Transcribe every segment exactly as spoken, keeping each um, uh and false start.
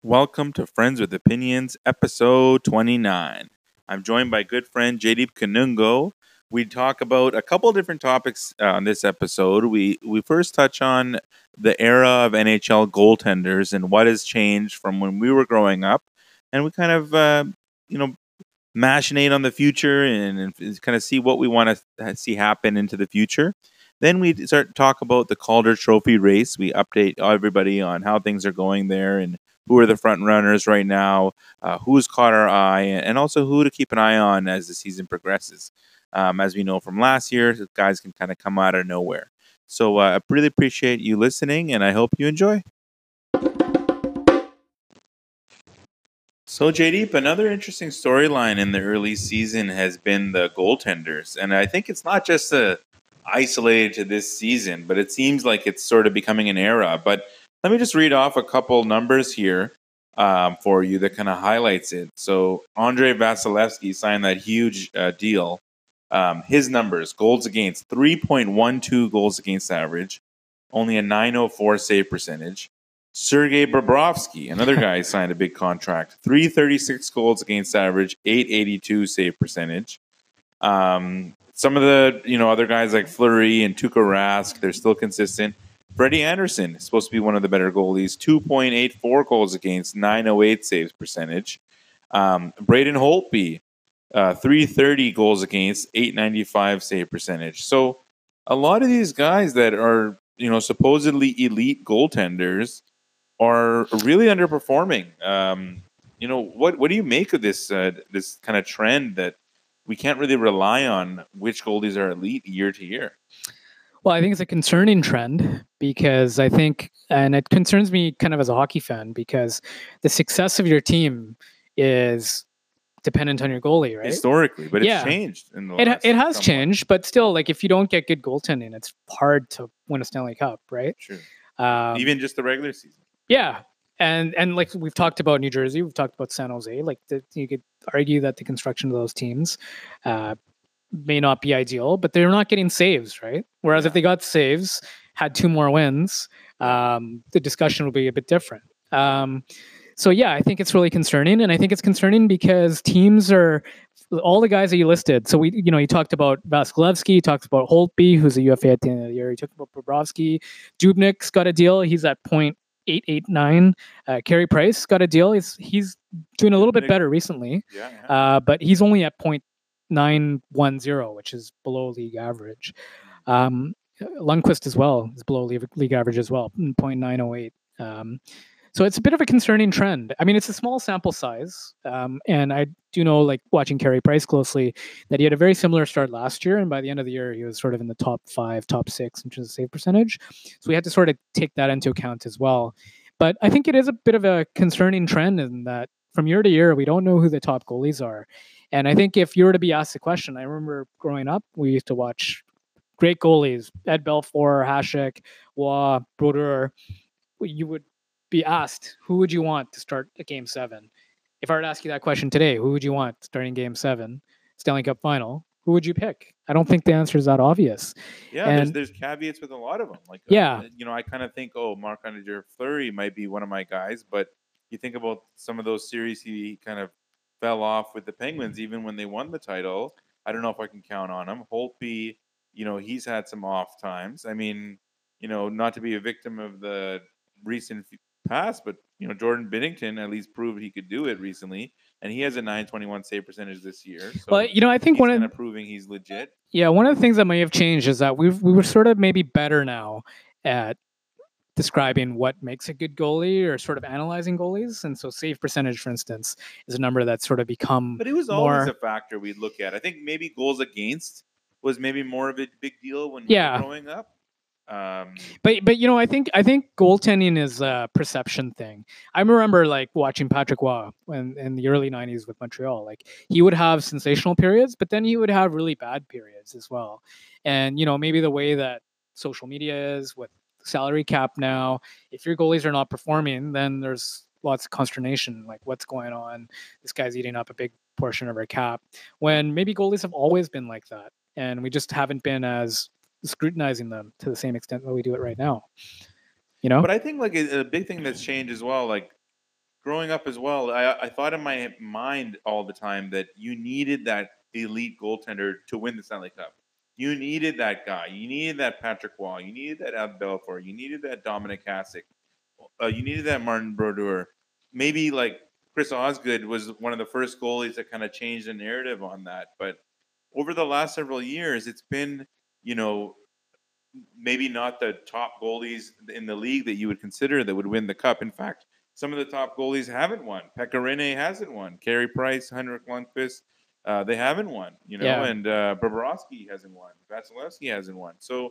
Welcome to Friends with Opinions, episode twenty-nine. I'm joined by good friend Jaydeep Kanungo. We talk about a couple different topics uh, on this episode. We we first touch on the era of N H L goaltenders and what has changed from when we were growing up, and we kind of uh, you know machinate on the future and, and kind of see what we want to see happen into the future. Then we start to talk about the Calder Trophy race. We update everybody on how things are going there and who are the front runners right now, uh, who's caught our eye, and also who to keep an eye on as the season progresses. Um, as we know from last year, guys can kind of come out of nowhere. So uh, I really appreciate you listening, and I hope you enjoy. So, Jaydeep, another interesting storyline in the early season has been the goaltenders. And I think it's not just a isolated to this season, but it seems like it's sort of becoming an era. But let me just read off a couple numbers here um, for you that kind of highlights it. So Andrei Vasilevsky signed that huge uh, deal. Um, his numbers, goals against, three point one two goals against average, only a nine oh four save percentage. Sergei Bobrovsky, another guy signed a big contract, three thirty-six goals against average, eight eighty-two save percentage. Um, some of the you know other guys like Fleury and Tuukka Rask, they're still consistent. Freddie Anderson is supposed to be one of the better goalies, two point eight four goals against, nine oh eight saves percentage. Um, Braden Holtby, uh, three thirty goals against, eight ninety-five save percentage. So a lot of these guys that are you know supposedly elite goaltenders are really underperforming. Um, you know what? What do you make of this uh, this kind of trend that we can't really rely on which goalies are elite year to year? Well, I think it's a concerning trend because I think, and it concerns me kind of as a hockey fan because the success of your team is dependent on your goalie, right? Historically, but Yeah. it's changed in the It last it has somewhat. changed, but still, like if you don't get good goaltending, it's hard to win a Stanley Cup, right? True. Um, Even just the regular season. Yeah, and and like we've talked about New Jersey, we've talked about San Jose. Like the, you could argue that the construction of those teams uh, may not be ideal, but they're not getting saves, right? Whereas Yeah. if they got saves, had two more wins, um, the discussion would be a bit different. Um, so yeah, I think it's really concerning, and I think it's concerning because teams are all the guys that you listed. So we, you know, you talked about Vasilevsky, you talked about Holtby, who's a U F A at the end of the year. You talked about Bobrovsky, Dubnik's got a deal. He's at point eight eight nine. Uh, Carey Price got a deal. He's he's doing a little bit better recently, Yeah, yeah. uh, but he's only at point nine one zero, which is below league average. Um, Lundqvist as well is below league, league average as well, point nine oh eight. Um, so it's a bit of a concerning trend. I mean, it's a small sample size, um, and I do know, like watching Carey Price closely, that he had a very similar start last year, and by the end of the year, he was sort of in the top five, top six in terms of save percentage. So we had to sort of take that into account as well. But I think it is a bit of a concerning trend in that from year to year, we don't know who the top goalies are. And I think if you were to be asked the question, I remember growing up, we used to watch great goalies, Ed Belfour, Hasek, Waugh, Brodeur. You would be asked, who would you want to start a game seven? If I were to ask you that question today, who would you want starting game seven, Stanley Cup final? Who would you pick? I don't think the answer is that obvious. Yeah, And- there's there's caveats with a lot of them. Like, Yeah. uh, you know, I kind of think, oh, Marc-Andre Fleury might be one of my guys, but you think about some of those series he kind of fell off with the Penguins, even when they won the title. I don't know if I can count on him. Holtby, you know, he's had some off times. I mean, you know, not to be a victim of the recent f- past, but you know, Jordan Binnington at least proved he could do it recently, and he has a nine twenty-one save percentage this year. So well, you know, I think he's one kind of of proving he's legit. yeah, one of the things that may have changed is that we've we were sort of maybe better now at describing what makes a good goalie or sort of analyzing goalies. And so save percentage, for instance, is a number that's sort of become But it was more always a factor we'd look at. I think maybe goals against was maybe more of a big deal when we Yeah. were growing up. Um, But but you know, I think I think goaltending is a perception thing. I remember like watching Patrick Waugh when in the early nineties with Montreal. Like he would have sensational periods, but then he would have really bad periods as well. And you know, maybe the way that social media is with salary cap now, if your goalies are not performing, then there's lots of consternation. Like what's going on? This guy's eating up a big portion of our cap. When maybe goalies have always been like that, and we just haven't been as scrutinizing them to the same extent that we do it right now. You know? but I think like a, a big thing that's changed as well, like growing up as well, I, I thought in my mind all the time that you needed that elite goaltender to win the Stanley Cup. You needed that guy. You needed that Patrick Wall. You needed that Ab Belfour. You needed that Dominic Hasek. Uh, you needed that Martin Brodeur. Maybe like Chris Osgood was one of the first goalies that kind of changed the narrative on that. But over the last several years, it's been, you know, maybe not the top goalies in the league that you would consider that would win the cup. In fact, some of the top goalies haven't won. Pekka Rinne hasn't won. Carey Price, Henrik Lundqvist, uh, they haven't won. You know, Yeah. and uh, Bobrovsky hasn't won. Vasilevsky hasn't won. So,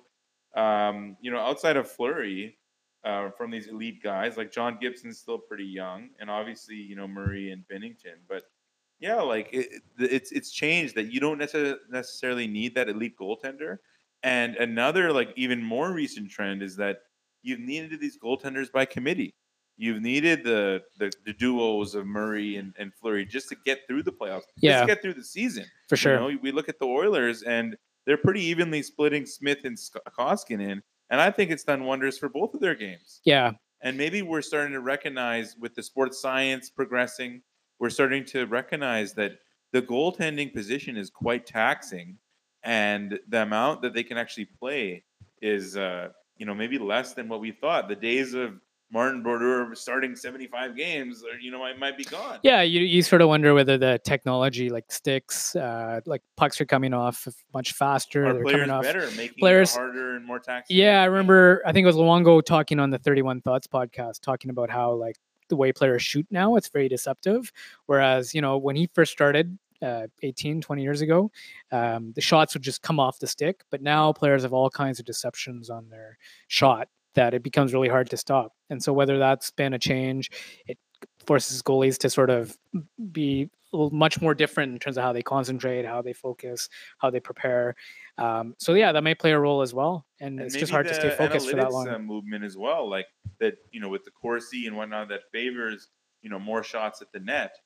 um, you know, outside of Fleury, uh, from these elite guys like John Gibson's still pretty young, and obviously you know Murray and Bennington, but yeah, like it, it- it's it's changed that you don't necess- necessarily need that elite goaltender. And another like even more recent trend is that you've needed these goaltenders by committee. You've needed the the, the duos of Murray and, and Fleury just to get through the playoffs, just Yeah. to get through the season. For sure. You know, we look at the Oilers and they're pretty evenly splitting Smith and Sk- Koskinen, and I think it's done wonders for both of their games. Yeah. And maybe we're starting to recognize with the sports science progressing, we're starting to recognize that the goaltending position is quite taxing, and the amount that they can actually play is, uh, you know, maybe less than what we thought. The days of Martin Brodeur starting seventy-five games, or you know, might, might be gone. Yeah, you you sort of wonder whether the technology like sticks, uh, like pucks are coming off much faster. Are They're players coming off. better, making players- it harder and more taxing? Yeah, I remember. I think it was Luongo talking on the thirty-one Thoughts podcast, talking about how like the way players shoot now, it's very deceptive. Whereas you know when he first started, uh, eighteen, twenty years ago, um, the shots would just come off the stick. But now players have all kinds of deceptions on their shot that it becomes really hard to stop. And so whether that's been a change, it forces goalies to sort of be a little- much more different in terms of how they concentrate, how they focus, how they prepare. Um, so yeah, that may play a role as well. And, And it's maybe just hard to stay the focused for that analytics, long. uh, movement as well, like that, you know, with the Corsi and whatnot, that favors, you know, more shots at the net.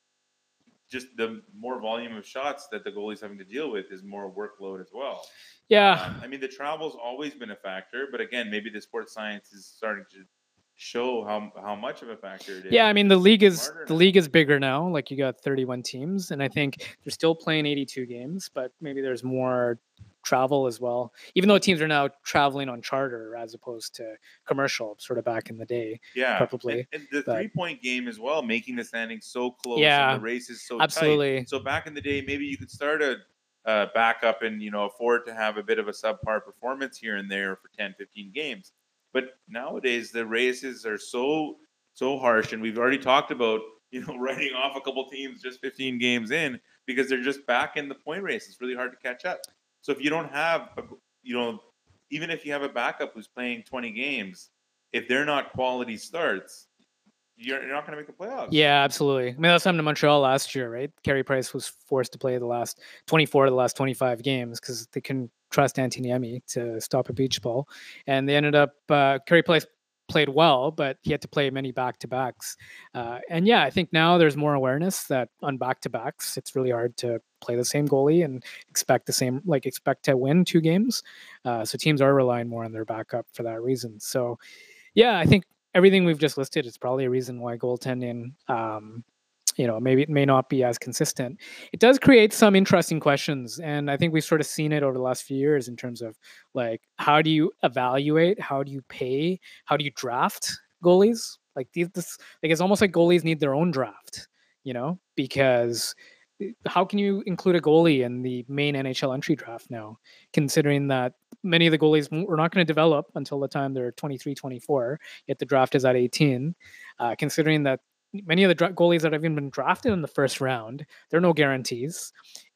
Just the more volume of shots that the goalie's having to deal with is more workload as well. Yeah. Um, I mean, the travel's always been a factor, but again, maybe the sports science is starting to show how how much of a factor it is. Yeah, I mean the league is Smarter the now. league is bigger now. Like you got thirty-one teams, and I think they're still playing eighty-two games, but maybe there's more travel as well. Even though teams are now traveling on charter as opposed to commercial, sort of back in the day. Yeah, probably, And, and the but- three-point game as well, making the standings so close Yeah, and the race is so absolutely. tight. So back in the day, maybe you could start a uh, backup and, you know, afford to have a bit of a subpar performance here and there for ten, fifteen games. But nowadays, the races are so so harsh, and we've already talked about, you know, writing off a couple teams just fifteen games in because they're just back in the point race. It's really hard to catch up. So if you don't have, a, you know, even if you have a backup who's playing twenty games, if they're not quality starts, you're, you're not going to make the playoffs. Yeah, absolutely. I mean, that's happened to Montreal last year, right? Carey Price was forced to play the last twenty-four of the last twenty-five games because they couldn't trust Antiniemi to stop a beach ball. And they ended up, uh, Carey Price played well, but he had to play many back-to-backs. Uh, and yeah, I think now there's more awareness that on back-to-backs, it's really hard to play the same goalie and expect the same, like expect to win two games. Uh, so teams are relying more on their backup for that reason. So yeah, I think everything we've just listed is probably a reason why goaltending, um, you know, maybe it may not be as consistent. It does create some interesting questions, and I think we've sort of seen it over the last few years in terms of like, how do you evaluate, how do you pay, how do you draft goalies? Like these, this, like it's almost like goalies need their own draft, you know, because how can you include a goalie in the main N H L entry draft now, considering that many of the goalies we're not going to develop until the time they're twenty-three, twenty-four, yet the draft is at eighteen, uh, considering that many of the dra- goalies that have even been drafted in the first round, there are no guarantees,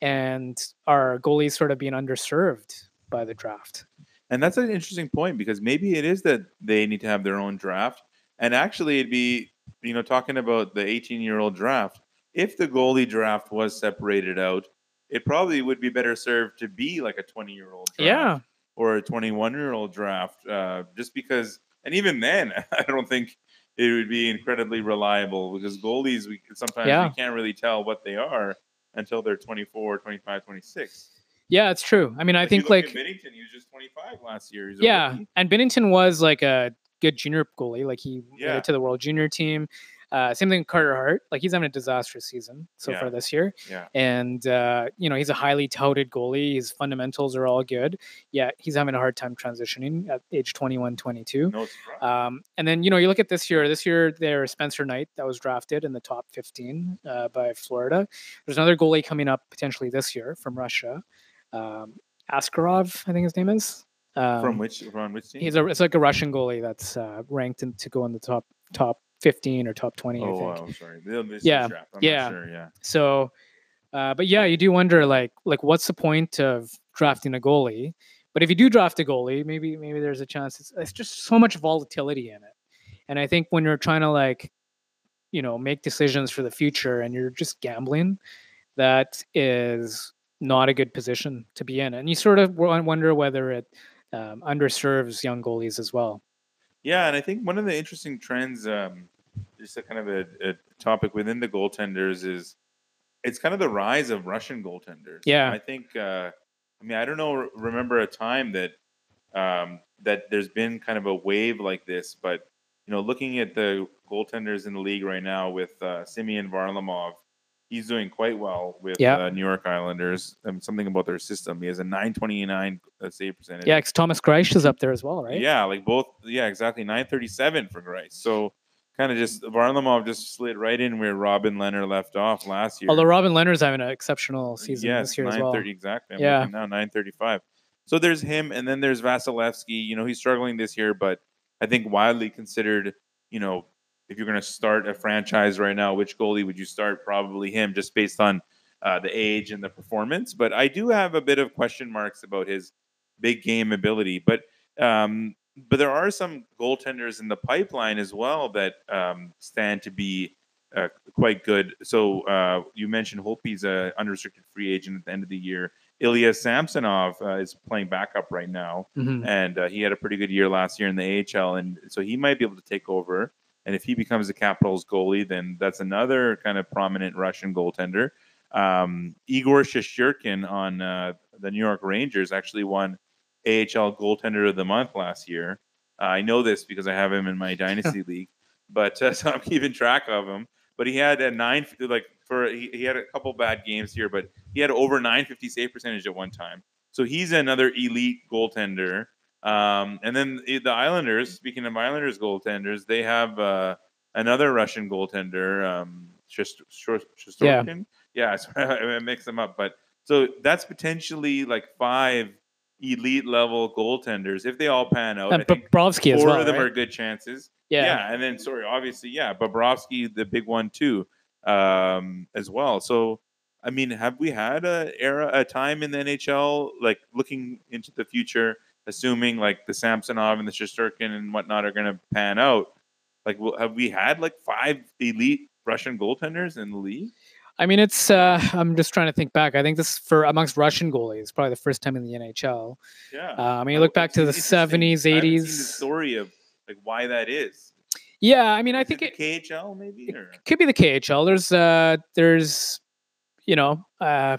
and our goalies sort of being underserved by the draft. And that's an interesting point because maybe it is that they need to have their own draft. And actually, it'd be, you know, talking about the eighteen-year-old draft, if the goalie draft was separated out, it probably would be better served to be like a twenty-year-old draft Yeah. or a twenty-one-year-old draft, uh, just because, and even then, I don't think it would be incredibly reliable because goalies, we sometimes Yeah. we can't really tell what they are until they're twenty-four, twenty-five, twenty-six. Yeah, it's true. I mean, I Like, think you look like at Binnington, he was just twenty-five last year. He's a yeah, rookie. and Binnington was like a good junior goalie. Like he made Yeah. it to the World Junior team. Uh, same thing with Carter Hart. Like he's having a disastrous season so Yeah. far this year. Yeah. And, uh, you know, he's a highly touted goalie. His fundamentals are all good. Yeah, he's having a hard time transitioning at age twenty-one, twenty-two. No surprise. Um, and then, you know, you look at this year. This year, there's Spencer Knight that was drafted in the top fifteen uh, by Florida. There's another goalie coming up potentially this year from Russia. Um, Askarov, I think his name is. Um, from which from which team? He's a it's like a Russian goalie that's uh, ranked in, to go in the top top fifteen or top twenty. Oh, I think. wow, sorry. They'll miss Yeah, draft. I'm yeah. not sure. Yeah. So, uh, but yeah, you do wonder like like what's the point of drafting a goalie? But if you do draft a goalie, maybe maybe there's a chance. It's, it's just so much volatility in it, and I think when you're trying to like, you know, make decisions for the future and you're just gambling, that is not a good position to be in, and you sort of wonder whether it um, underserves young goalies as well. Yeah, and I think one of the interesting trends, um, just a kind of a, a topic within the goaltenders, is it's kind of the rise of Russian goaltenders. Yeah, I think. Uh, I mean, I don't know. Remember a time that um, that there's been kind of a wave like this, but you know, looking at the goaltenders in the league right now with uh, Semyon Varlamov, he's doing quite well with yeah. uh, New York Islanders. Um, something about their system. He has a nine twenty-nine uh, save percentage. Yeah, because Thomas Greiss is up there as well, right? Yeah, like both. Yeah, exactly. nine thirty-seven for Greiss. So kind of just Varlamov just slid right in where Robin Leonard left off last year. Although Robin Leonard's having an exceptional season yes, this year as well. nine thirty exactly. I'm yeah. looking now, nine thirty-five. So there's him, and then there's Vasilevsky. You know, he's struggling this year, but I think widely considered, you know, if you're going to start a franchise right now, which goalie would you start? Probably him, just based on uh, the age and the performance. But I do have a bit of question marks about his big game ability. But um, but there are some goaltenders in the pipeline as well that um, stand to be uh, quite good. So uh, you mentioned Holtby's an unrestricted free agent at the end of the year. Ilya Samsonov uh, is playing backup right now, mm-hmm. and uh, he had a pretty good year last year in the A H L, and so he might be able to take over. And if he becomes the Capitals goalie, then that's another kind of prominent Russian goaltender. Um, Igor Shesterkin on uh, the New York Rangers actually won A H L Goaltender of the Month last year. Uh, I know this because I have him in my dynasty league, but uh, so I'm keeping track of him. But he had a nine, like for he, he had a couple bad games here, but he had over nine fifty save percentage at one time. So he's another elite goaltender. Um, and then the Islanders, speaking of Islanders goaltenders, they have uh, another Russian goaltender, um, Shesterkin. Yeah, yeah, sorry, I mixed them up. But so that's potentially like five elite level goaltenders if they all pan out. And I think Bobrovsky four as well, of them right? are good chances. Yeah. yeah, and then sorry, obviously, yeah, Bobrovsky, the big one too, um, as well. So, I mean, have we had a era, a time in the N H L, like looking into the future, assuming like the Samsonov and the Shesterkin and whatnot are going to pan out? Like, will, have we had like five elite Russian goaltenders in the league? I mean, it's. Uh, I'm just trying to think back. I think this for amongst Russian goalies, probably the first time in the N H L. Yeah. Uh, I mean, you look back to the seventies, eighties. I haven't seen the story of like why that is. Yeah, I mean, is I think it, it the K H L maybe or? It could be the K H L. There's, uh, there's, you know, uh,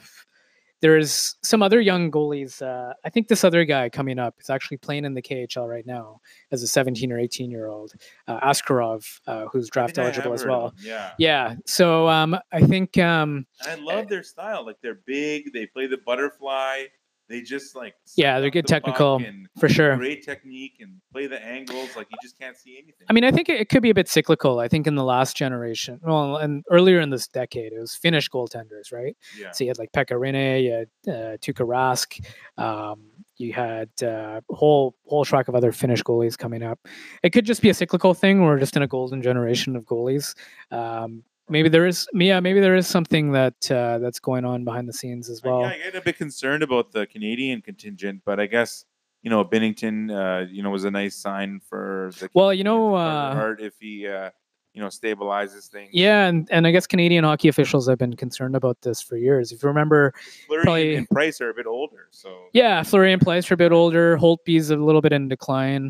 there's some other young goalies. Uh, I think this other guy coming up is actually playing in the K H L right now as a seventeen or eighteen year old, uh, Askarov, uh, who's draft eligible as well. Yeah. Yeah. So um, I think. Um, I love their style. Like they're big. They play the butterfly. They just like yeah, they're good the technical for sure. Great technique and play the angles. Like you just can't see anything. I mean, I think it, it could be a bit cyclical. I think in the last generation, well, and earlier in this decade, it was Finnish goaltenders, right? Yeah. So you had like Pekka Rinne, you had uh, Tuukka Rask, um, you had uh, a whole whole track of other Finnish goalies coming up. It could just be a cyclical thing. We're just in a golden generation of goalies. Um, Maybe there is, yeah. Maybe there is something that uh, that's going on behind the scenes as well. Yeah, I get a bit concerned about the Canadian contingent, but I guess you know Binnington, uh, you know, was a nice sign for the. Well, you know, uh, Hart if he, uh, you know, stabilizes things. Yeah, and, and I guess Canadian hockey officials have been concerned about this for years. If you remember, Fleury probably, and Price are a bit older, so yeah, Fleury and Price are a bit older. Holtby's a little bit in decline.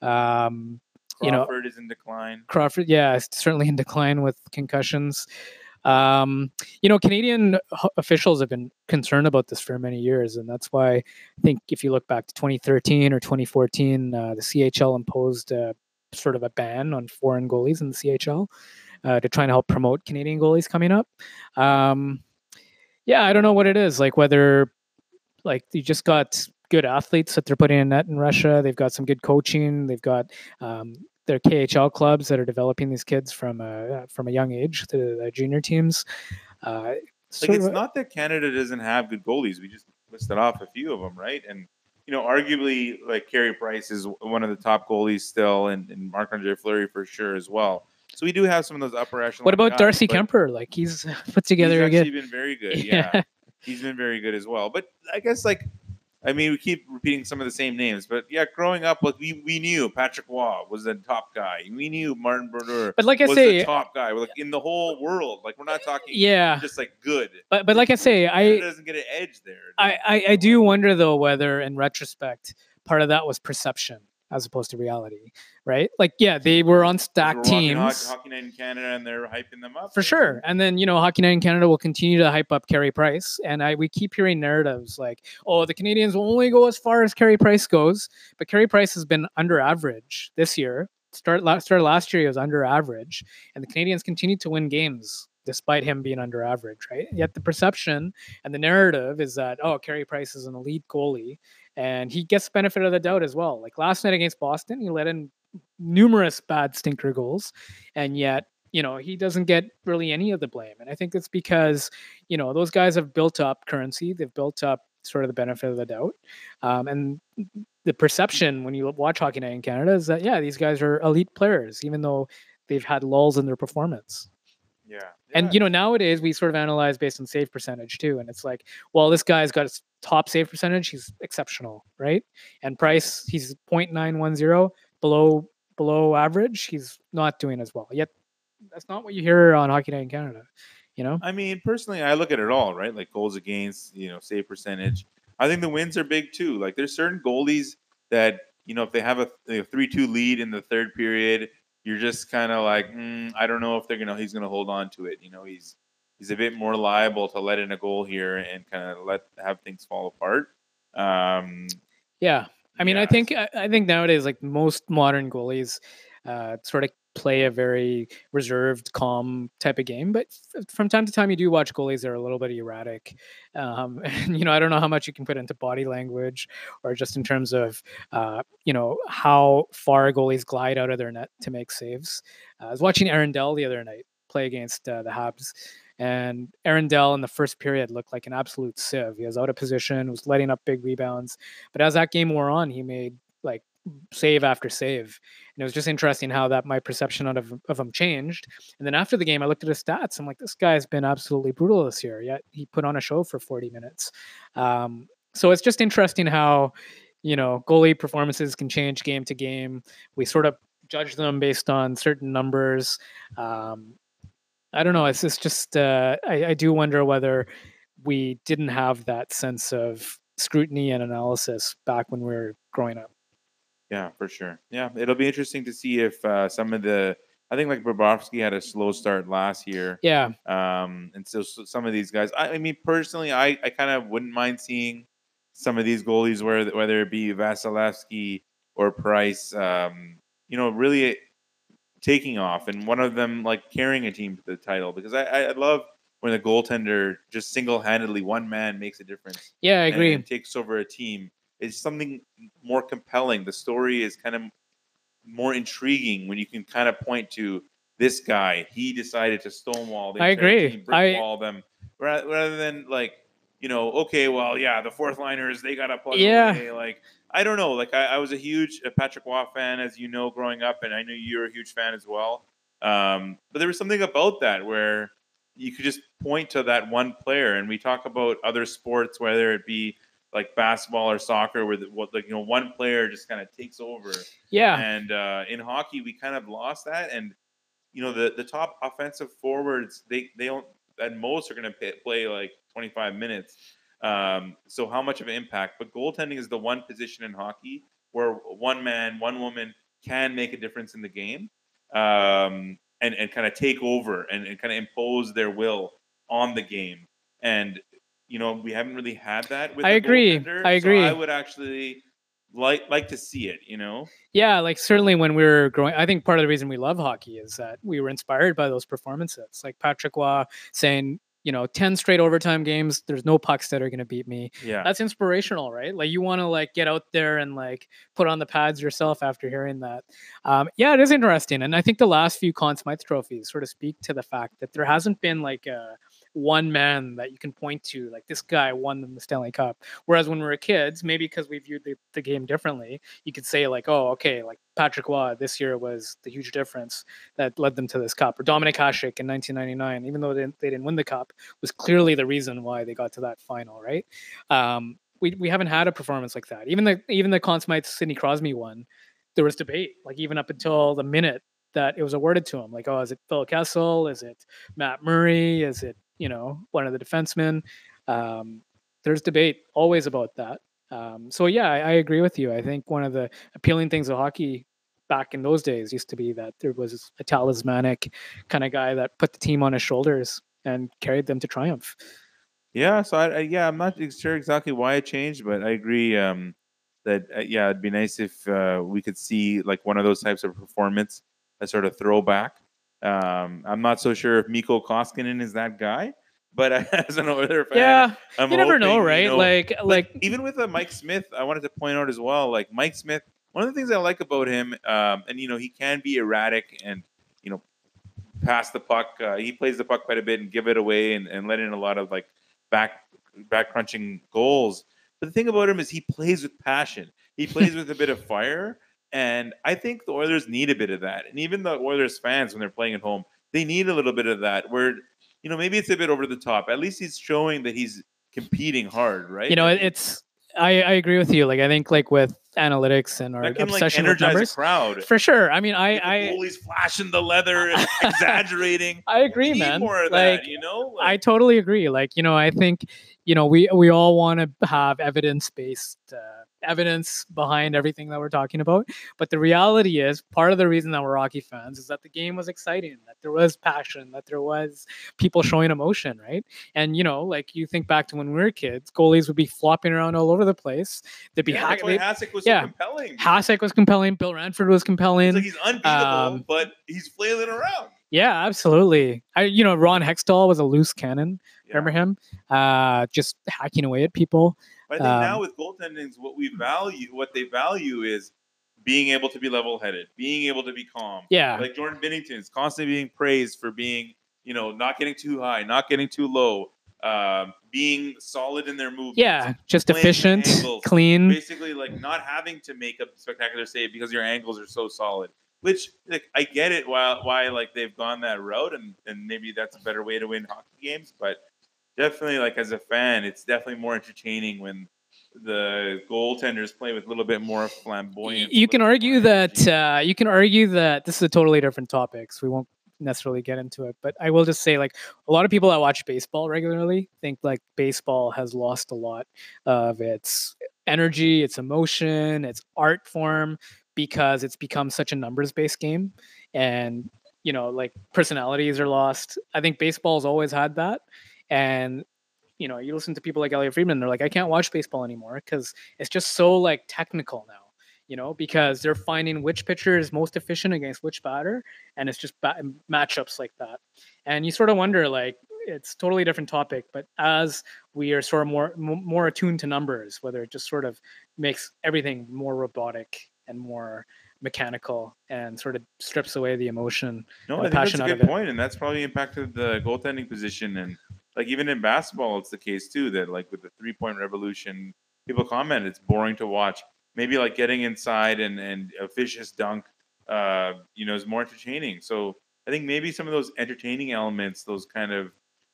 Um, You know, Crawford is in decline. Crawford, yeah, is certainly in decline with concussions. Um, you know, Canadian h- officials have been concerned about this for many years, and that's why I think if you look back to twenty thirteen or twenty fourteen, uh, the C H L imposed uh, sort of a ban on foreign goalies in the C H L. uh, to try and help promote Canadian goalies coming up. Um, yeah, I don't know what it is. Like whether like you just got good athletes that they're putting in net in Russia. They've got some good coaching. They've got um, their K H L clubs that are developing these kids from a from a young age to the junior teams. Uh, Like, it's so, not that Canada doesn't have good goalies. We just listed off a few of them, right? And you know, arguably, like Carey Price is one of the top goalies still, and, and Marc-Andre Fleury for sure as well. So we do have some of those upper echelon. what about guys, Darcy but Kemper? Like he's put together He's actually again. been very good. Yeah. Yeah. He's been very good as well. But I guess like I mean, we keep repeating some of the same names, but yeah, growing up, like we, we knew Patrick Waugh was the top guy. We knew Martin Brodeur But like I was say, the top guy. Like in the whole world, like we're not talking, yeah, just like good. But but like I say, Canada I doesn't get an edge there. I, I I do wonder though whether in retrospect part of that was perception as opposed to reality, right? Like yeah, they were on stacked We're watching teams. Hockey, Hockey Night in Canada, and they're hyping them up For sure. And then, you know, Hockey Night in Canada will continue to hype up Carey Price. And I we keep hearing narratives like, oh, the Canadians will only go as far as Carey Price goes. But Carey Price has been under average this year. Start last start last year, he was under average. And the Canadians continue to win games despite him being under average, right? Yet the perception and the narrative is that, oh, Carey Price is an elite goalie. And he gets the benefit of the doubt as well. Like last night against Boston, he let in numerous bad stinker goals. And yet you know, he doesn't get really any of the blame. And I think it's because, you know, those guys have built up currency. They've built up sort of the benefit of the doubt. Um, and the perception when you watch Hockey Night in Canada is that, yeah, these guys are elite players, even though they've had lulls in their performance. Yeah. yeah. And, you know, nowadays we sort of analyze based on save percentage too. And it's like, well, this guy's got his top save percentage. He's exceptional, right? And Price, he's point nine one zero below below average. He's not doing as well. Yet that's not what you hear on Hockey Night in Canada, you know? I mean, personally, I look at it all, right? Like goals against, you know, save percentage. I think the wins are big too. Like there's certain goalies that, you know, if they have a three two lead in the third period, you're just kind of like, mm, I don't know if they're going to, he's going to hold on to it. You know, he's, he's a bit more liable to let in a goal here and kind of let, have things fall apart. Um, yeah. I mean, yeah. I think, I, I think nowadays, like most modern goalies, uh, sort of play a very reserved, calm type of game. But f- from time to time, you do watch goalies that are a little bit erratic. Um, and, you know, I don't know how much you can put into body language or just in terms of, uh, you know, how far goalies glide out of their net to make saves. Uh, I was watching Aaron Dell the other night play against uh, the Habs. And Aaron Dell in the first period looked like an absolute sieve. He was out of position, was letting up big rebounds. But as that game wore on, he made like save after save. And it was just interesting how that my perception of, of him changed. And then after the game, I looked at his stats. I'm like, this guy's been absolutely brutal this year. Yet he put on a show for forty minutes. Um, so it's just interesting how, you know, goalie performances can change game to game. We sort of judge them based on certain numbers. Um, I don't know. It's, it's just, uh, I, I do wonder whether we didn't have that sense of scrutiny and analysis back when we were growing up. Yeah, for sure. Yeah, it'll be interesting to see if uh, some of the, I think like Bobrovsky had a slow start last year. Yeah. Um, and so, so some of these guys, I, I mean, personally, I, I kind of wouldn't mind seeing some of these goalies, where whether it be Vasilevsky or Price, um, you know, really taking off, and one of them like carrying a team to the title, because I, I love when a goaltender just single-handedly, one man makes a difference. Yeah, I agree. And, and takes over a team. It's something more compelling. The story is kind of more intriguing when you can kind of point to this guy. He decided to stonewall the I agree. team, brickwall I... them, rather than like, you know, okay, well, yeah, the fourth liners, they got to plug yeah. away. Like, I don't know. Like, I, I was a huge Patrick Waugh fan, as you know, growing up, and I know you're a huge fan as well. Um, but there was something about that where you could just point to that one player, and we talk about other sports, whether it be like basketball or soccer, where the, what like you know one player just kind of takes over. Yeah. And uh, in hockey, we kind of lost that, and you know the the top offensive forwards, they they don't at most are going to play like twenty-five minutes. Um, so how much of an impact? But goaltending is the one position in hockey where one man, one woman can make a difference in the game, um, and and kind of take over and, and kind of impose their will on the game. And you know, we haven't really had that with I agree. Goaltender. I agree. So I would actually like like to see it, you know? Yeah, like certainly when we were growing, I think part of the reason we love hockey is that we were inspired by those performances. Like Patrick Waugh saying, you know, ten straight overtime games, there's no pucks that are going to beat me. Yeah. That's inspirational, right? Like you want to like get out there and like put on the pads yourself after hearing that. Um, yeah, it is interesting. And I think the last few Conn Smythe trophies sort of speak to the fact that there hasn't been like a one man that you can point to, like this guy won the Stanley Cup. Whereas when we were kids, maybe because we viewed the, the game differently, you could say like, oh, okay, like Patrick Waugh this year was the huge difference that led them to this cup. Or Dominik Hasek in nineteen ninety-nine, even though they didn't, they didn't win the cup, was clearly the reason why they got to that final, right? Um, we we haven't had a performance like that. Even the even the Conn Smythe Sidney Crosby one, there was debate, like even up until the minute that it was awarded to him. Like, oh, is it Phil Kessel? Is it Matt Murray? Is it, you know, one of the defensemen? Um, there's debate always about that. Um, so yeah, I, I agree with you. I think one of the appealing things of hockey back in those days used to be that there was a talismanic kind of guy that put the team on his shoulders and carried them to triumph. Yeah, so I, I yeah, I'm not sure exactly why it changed, but I agree um, that uh, yeah, it'd be nice if uh, we could see like one of those types of performance, a sort of throwback. Um, I'm not so sure if Mikko Koskinen is that guy, but as an Oilers fan, Yeah, I'm you never hoping, know, you right? know, Like, like like even with uh, Mike Smith, I wanted to point out as well. Like Mike Smith, one of the things I like about him, um, and you know, he can be erratic and you know pass the puck. Uh, he plays the puck quite a bit and give it away and, and let in a lot of like back back crunching goals. But the thing about him is he plays with passion. He plays with a bit of fire. And I think the Oilers need a bit of that. And even the Oilers fans, when they're playing at home, they need a little bit of that where, you know, maybe it's a bit over the top. At least he's showing that he's competing hard, right? you know, I it, mean, it's I, I agree with you. Like I think like with analytics and our that can like obsession with energize a numbers, crowd. for sure. I mean, I With the I goalies flashing the leather and exaggerating. I agree, We need man. more of Like that, you know? I Like, totally agree. Like, you know, I think, you know, we we all want to have evidence-based uh, evidence behind everything that we're talking about. But the reality is, part of the reason that we're Rocky fans is that the game was exciting, that there was passion, that there was people showing emotion, right? And you know, like you think back to when we were kids, goalies would be flopping around all over the place. They'd be yeah, hack- that's why they, Hasek was yeah. so compelling. Hasek was compelling. Bill Ranford was compelling. It's like he's unbeatable, Um, but he's flailing around. Yeah, absolutely. I, you know, Ron Hextall was a loose cannon. Yeah. Remember him? Uh, just hacking away at people. But I think Um, now with goaltendings, what we value, what they value is being able to be level-headed, being able to be calm. Yeah. Like Jordan Binnington is constantly being praised for being, you know, not getting too high, not getting too low, um, being solid in their movements. Yeah, just playing efficient, angles, clean. basically like not having to make a spectacular save because your angles are so solid. Which like I get it why why like they've gone that route and, and maybe that's a better way to win hockey games, but definitely like as a fan, it's definitely more entertaining when the goaltenders play with a little bit more flamboyance. You can argue that energy. uh, you can argue that this is a totally different topic, so we won't necessarily get into it. But I will just say, like a lot of people that watch baseball regularly think like baseball has lost a lot of its energy, its emotion, its art form because it's become such a numbers-based game, and you know, like personalities are lost. I think baseball's always had that, and you know, you listen to people like Elliot Friedman, they're like, I can't watch baseball anymore because it's just so like technical now, you know, because they're finding which pitcher is most efficient against which batter, and it's just ba- matchups like that. And you sort of wonder, like, it's totally different topic, but as we are sort of more m- more attuned to numbers, whether it just sort of makes everything more robotic and more mechanical and sort of strips away the emotion No, and I the think that's passion a out good of it. point, and that's probably impacted the goaltending position. And like even in basketball, it's the case too that like with the three point revolution, people comment it's boring to watch. Maybe like getting inside and and a vicious dunk, uh, you know, is more entertaining. So I think maybe some of those entertaining elements, those kind of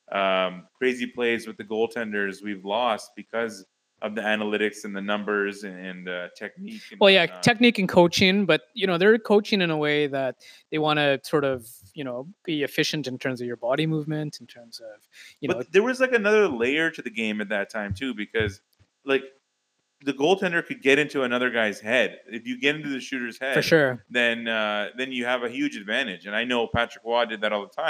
um, crazy plays with the goaltenders, we've lost because of the analytics and the numbers and, and uh, technique. And Well, yeah, whatnot. technique and coaching, but you know, they're coaching in a way that they want to sort of, you know, be efficient in terms of your body movement, in terms of, you know, But there was like another layer to the game at that time too, because like the goaltender could get into another guy's head. If you get into the shooter's head, for sure. then uh, then you have a huge advantage. And I know Patrick Waugh did that all the time.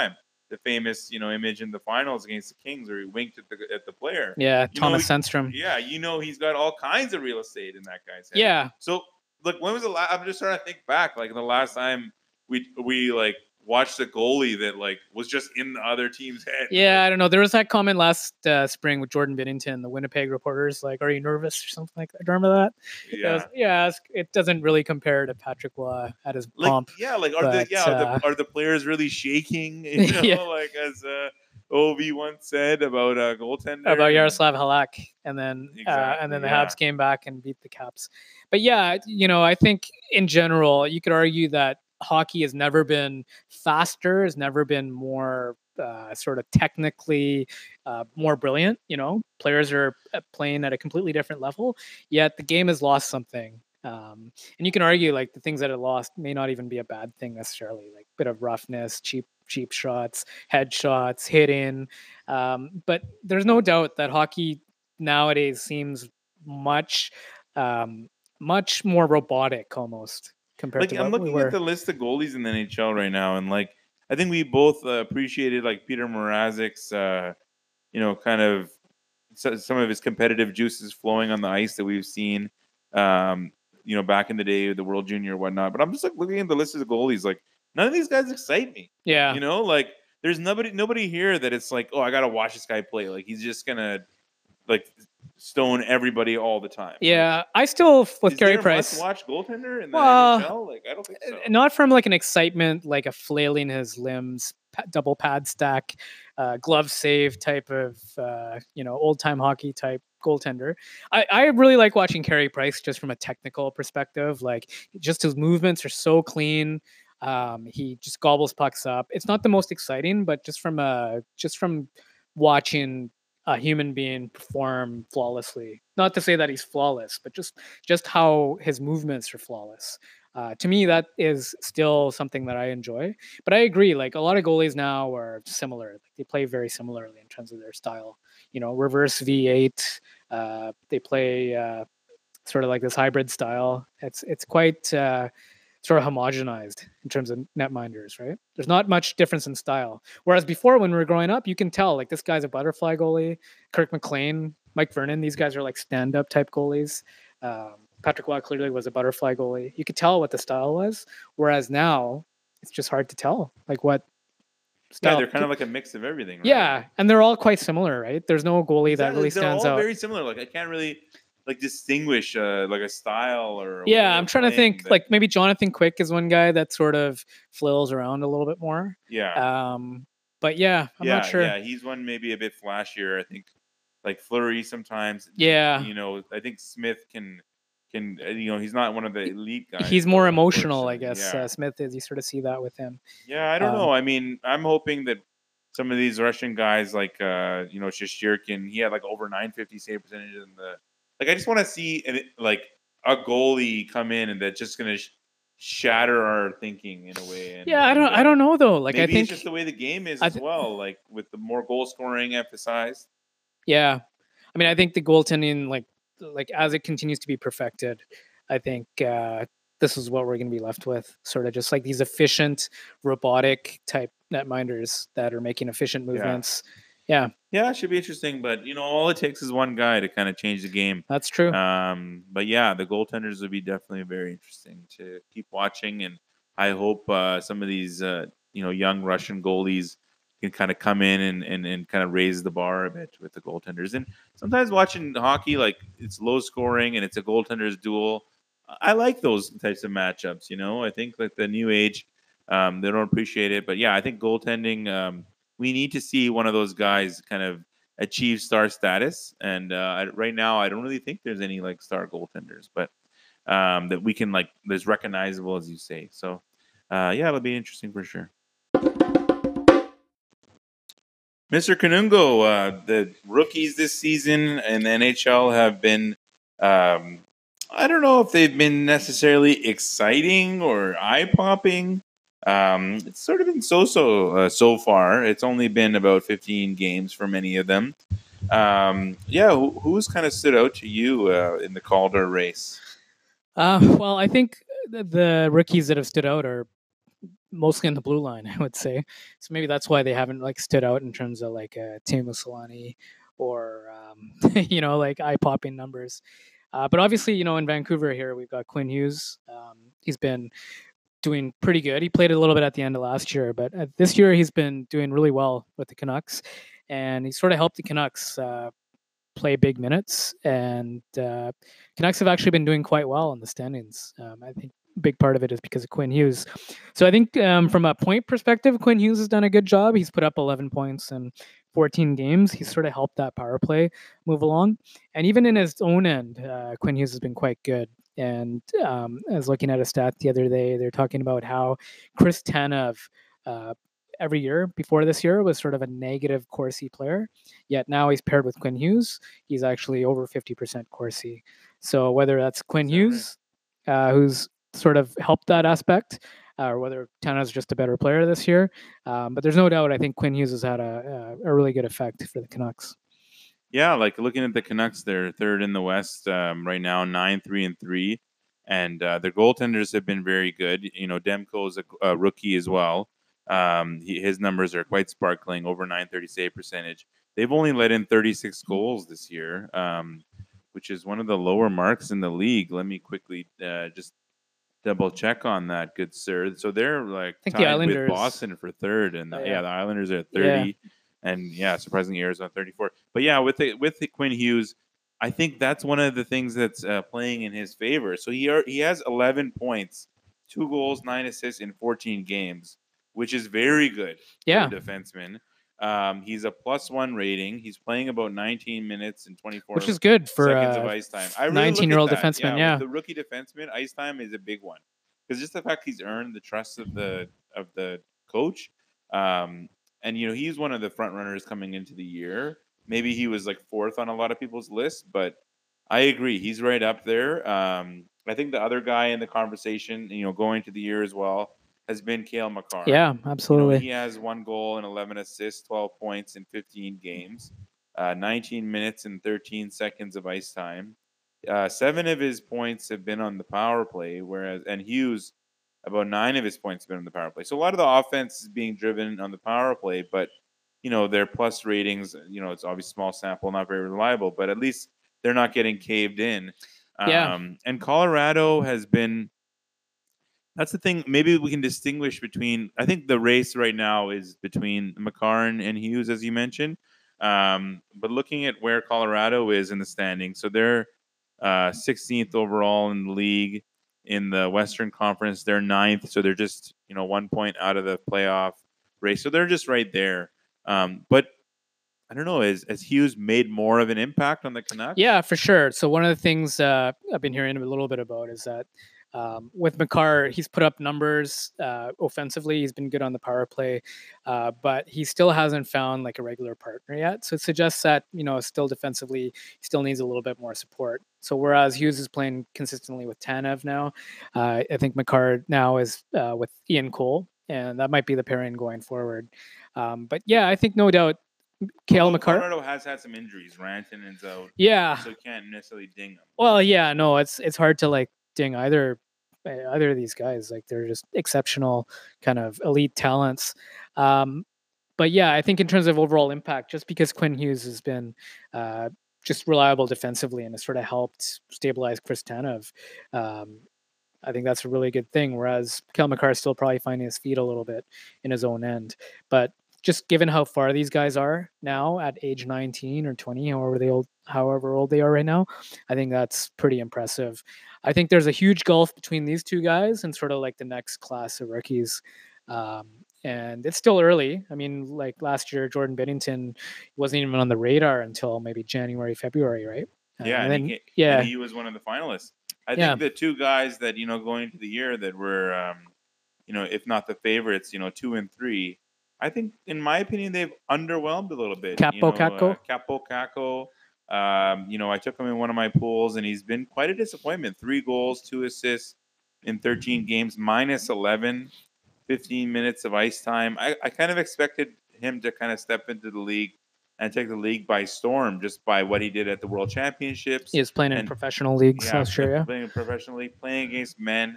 the famous, you know, image in the finals against the Kings where he winked at the at the player. Yeah, You Thomas know, Sundstrom. Yeah, you know, he's got all kinds of real estate in that guy's head. Yeah. So, look, when was the last? I'm just trying to think back. Like the last time we we like watched a goalie that like was just in the other team's head. Yeah, like, I don't know. There was that comment last uh, spring with Jordan Binnington, the Winnipeg Reporters, like, "Are you nervous?" or something like that. Do you remember that? Yeah, it, was, yeah, it doesn't really compare to Patrick Roy at his like pomp. yeah, like are but, the yeah uh, are, the, are the players really shaking? You know, yeah. like as uh, Ovi once said about a uh, goaltender about Yaroslav Halak, and then exactly, uh, and then the yeah. Habs came back and beat the Caps. But yeah, you know, I think in general, you could argue that hockey has never been faster, has never been more uh, sort of technically uh, more brilliant. You know, players are playing at a completely different level, yet the game has lost something. Um, and you can argue like the things that it lost may not even be a bad thing necessarily, like a bit of roughness, cheap cheap shots, head shots, hitting. Um, but there's no doubt that hockey nowadays seems much um, much more robotic almost compared like to I'm what we looking were. at the list of goalies in the N H L right now, and like I think we both uh, appreciated like Peter Mrazek's, uh, you know, kind of so, some of his competitive juices flowing on the ice that we've seen, um, you know, back in the day, the World Junior or whatnot. But I'm just like looking at the list of goalies, like none of these guys excite me. Yeah, you know, like there's nobody nobody here that it's like, oh, I gotta watch this guy play. Like he's just gonna like stone everybody all the time. Yeah, like, I still with is Carey there Price. A must-watch goaltender in the well, N H L? Like I don't think so. Not from like an excitement, like a flailing his limbs, double pad stack, uh, glove save type of uh, you know old time hockey type goaltender. I, I really like watching Carey Price just from a technical perspective. Like just his movements are so clean. Um, he just gobbles pucks up. It's not the most exciting, but just from a just from watching a human being perform flawlessly. Not to say that he's flawless, but just just how his movements are flawless. Uh, to me, that is still something that I enjoy. But I agree, like a lot of goalies now are similar. Like they play very similarly in terms of their style. You know, reverse V eight. Uh, they play uh, sort of like this hybrid style. It's it's quite uh, sort of homogenized in terms of netminders, right? There's not much difference in style. Whereas before, when we were growing up, you can tell like this guy's a butterfly goalie. Kirk McLean, Mike Vernon, these guys are like stand-up type goalies. Um, Patrick Waugh clearly was a butterfly goalie. You could tell what the style was. Whereas now, it's just hard to tell like what style. Yeah, they're kind of like a mix of everything. Right? Yeah, and they're all quite similar, right? There's no goalie exactly. that really they're stands all out. Very similar. Like I can't really like distinguish uh, like a style or. A yeah, I'm trying to think. That... Like maybe Jonathan Quick is one guy that sort of flails around a little bit more. Yeah. Um, but yeah, I'm yeah, not sure. Yeah, he's one maybe a bit flashier. I think like Fleury sometimes. Yeah. You know, I think Smith can can you know he's not one of the elite guys. He's more emotional, I guess. Yeah. Uh, Smith is. You sort of see that with him. Yeah, I don't um, know. I mean, I'm hoping that some of these Russian guys like uh, you know Shesterkin, he had like over nine fifty save percentage in the. Like I just want to see an, like a goalie come in and that's just gonna sh- shatter our thinking in a way. And, yeah, I don't. And, uh, I don't know though. Like maybe I think it's just the way the game is th- as well. Like with the more goal scoring emphasized. Yeah, I mean, I think the goaltending, like like as it continues to be perfected, I think uh, this is what we're going to be left with. Sort of just like these efficient, robotic type netminders that are making efficient movements. Yeah. Yeah. Yeah, it should be interesting, but you know, all it takes is one guy to kind of change the game. That's true. Um, but yeah, the goaltenders would be definitely very interesting to keep watching, and I hope uh, some of these uh, you know young Russian goalies can kind of come in and, and, and kind of raise the bar a bit with the goaltenders. And sometimes watching hockey, like it's low scoring and it's a goaltenders duel. I like those types of matchups. You know, I think that the new age um, they don't appreciate it, but yeah, I think goaltending. Um, we need to see one of those guys kind of achieve star status. And uh, right now, I don't really think there's any like star goaltenders, but um, that we can like, there's recognizable, as you say. So uh, yeah, it'll be interesting for sure. Mister Kanungo, uh, the rookies this season in the N H L have been, um, I don't know if they've been necessarily exciting or eye-popping. Um, it's sort of been so-so uh, so far. It's only been about fifteen games for many of them. Um, yeah, who, who's kind of stood out to you uh, in the Calder race? Uh, well, I think the, the rookies that have stood out are mostly on the blue line, I would say. So maybe that's why they haven't like stood out in terms of like uh, Teemu Selanne or um, you know like eye popping numbers. Uh, but obviously, you know, in Vancouver here we've got Quinn Hughes. Um, he's been doing pretty good. He played a little bit at the end of last year, but uh, this year he's been doing really well with the Canucks, and he sort of helped the Canucks uh, play big minutes. And uh, Canucks have actually been doing quite well in the standings. Um, I think a big part of it is because of Quinn Hughes. So I think um, from a point perspective, Quinn Hughes has done a good job. He's put up eleven points in fourteen games. He's sort of helped that power play move along. And even in his own end, uh, Quinn Hughes has been quite good. And um, I was looking at a stat the other day. They're talking about how Chris Tanev, uh, every year before this year, was sort of a negative Corsi player. Yet now he's paired with Quinn Hughes. He's actually over fifty percent Corsi. So whether that's Quinn Is that Hughes, uh, who's sort of helped that aspect, uh, or whether Tanev's just a better player this year. Um, but there's no doubt, I think Quinn Hughes has had a, a, a really good effect for the Canucks. Yeah, like looking at the Canucks, they're third in the West um, right now, nine three and three, and uh, their goaltenders have been very good. You know, Demko is a, a rookie as well. Um, he, his numbers are quite sparkling, over nine thirty save percentage. They've only let in thirty-six goals this year, um, which is one of the lower marks in the league. Let me quickly uh, just double check on that, good sir. So they're like I think the tied with Islanders- Boston for third, and Oh, yeah. yeah. the Islanders are at Yeah. thirty, and yeah, surprisingly Arizona thirty-four. But yeah, with the, with the Quinn Hughes, I think that's one of the things that's uh, playing in his favor. So he are, he has eleven points, two goals, nine assists in fourteen games, which is very good Yeah. for a defenseman. Um, he's a plus one rating. He's playing about nineteen minutes and twenty-four Which is good for seconds a of ice time. I really nineteen-year-old look at that. defenseman. Yeah, Yeah. with the rookie defenseman, ice time is a big one because just the fact he's earned the trust of the of the coach, um, and you know he's one of the front runners coming into the year. Maybe he was like fourth on a lot of people's list, but I agree he's right up there. Um, I think the other guy in the conversation, you know, going to the year as well, has been Cale Makar. Yeah, You know, absolutely. he has one goal and eleven assists, twelve points in fifteen games, uh, nineteen minutes and thirteen seconds of ice time. Uh, seven of his points have been on the power play, whereas and Hughes, about nine of his points have been on the power play. So a lot of the offense is being driven on the power play, but you know their plus ratings, you know, it's obviously small sample, not very reliable, but at least they're not getting caved in. Yeah. Um, and Colorado has been. That's the thing. Maybe we can distinguish between. I think the race right now is between Makar and, and Hughes, as you mentioned. Um, but looking at where Colorado is in the standings, so they're uh, sixteenth overall in the league. In the Western Conference, they're ninth, so they're just you know one point out of the playoff race. So they're just right there. Um, but I don't know. Has, has Hughes made more of an impact on the Canucks? Yeah, for sure. So one of the things uh, I've been hearing a little bit about is that um, with Makar, he's put up numbers uh, offensively. He's been good on the power play, uh, but he still hasn't found like a regular partner yet. So it suggests that you know still defensively, he still needs a little bit more support. So whereas Hughes is playing consistently with Tanev now, uh, I think Makar now is uh, with Ian Cole, and that might be the pairing going forward. Um, but yeah, I think no doubt Cale Makar. Colorado has had some injuries. Rantanen's out. Yeah. So you can't necessarily ding him. Well, yeah, no, it's it's hard to like ding either either of these guys. Like they're just exceptional kind of elite talents. Um, but yeah, I think in terms of overall impact, just because Quinn Hughes has been uh, just reliable defensively and has sort of helped stabilize Chris Tanev, um, I think that's a really good thing. Whereas Cale Makar is still probably finding his feet a little bit in his own end. But just given how far these guys are now at age nineteen or twenty, however they old, however old they are right now, I think that's pretty impressive. I think there's a huge gulf between these two guys and sort of like the next class of rookies. Um, and it's still early. I mean, like last year, Jordan Binnington wasn't even on the radar until maybe January, February, right? Yeah, and and, then he, yeah, and he was one of the finalists. I Yeah. think the two guys that you know going into the year that were, um, you know, if not the favorites, you know, two and three. I think, in my opinion, they've underwhelmed a little bit. Capo you know, Caco? uh, Capo Caco. Um, you know, I took him in one of my pools, and he's been quite a disappointment. Three goals, two assists in thirteen games, minus eleven, fifteen minutes of ice time. I, I kind of expected him to kind of step into the league and take the league by storm just by what he did at the World Championships. he is playing in and- professional leagues, yeah, Australia. playing professionally, playing against men.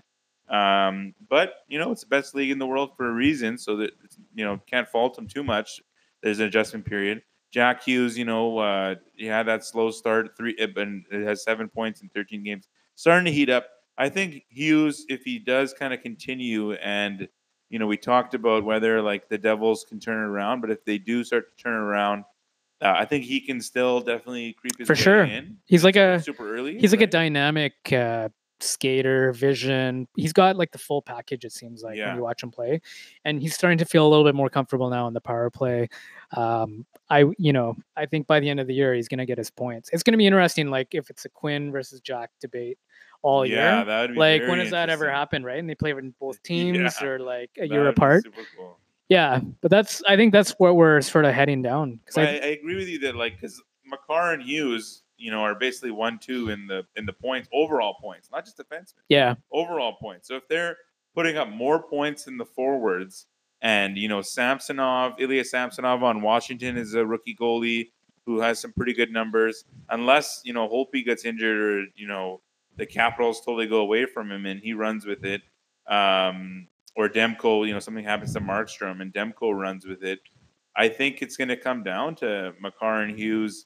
Um, but you know, it's the best league in the world for a reason, so that you know can't fault him too much. There's an adjustment period. Jack Hughes, you know, uh, he had that slow start, three, and it has seven points in thirteen games, starting to heat up. I think Hughes, if he does kind of continue, and you know, we talked about whether like the Devils can turn it around, but if they do start to turn it around, uh, I think he can still definitely creep his For way sure. in. He's like super, a super early. he's like a but- dynamic uh, skater, vision. He's got like the full package. It seems like Yeah. when you watch him play, and he's starting to feel a little bit more comfortable now in the power play. Um, I you know I think by the end of the year he's going to get his points. It's going to be interesting, like if it's a Quinn versus Jack debate all Yeah, year. that would be Like very when has that ever interesting. happened, right? And they play in both Yeah, teams or like a that year would be apart. super cool. Yeah, but that's I think that's where we're sort of heading down. 'Cause But I, I, I agree with you that like because Makar and Hughes, you know, are basically one two in the in the points overall points, not just defensemen. yeah, Overall points. So if they're putting up more points than the forwards, and you know Samsonov, Ilya Samsonov on Washington is a rookie goalie who has some pretty good numbers. Unless you know Holtby gets injured or you know the Capitals totally go away from him and he runs with it, um, or Demko, you know something happens to Markstrom and Demko runs with it. I think it's going to come down to Makar and Hughes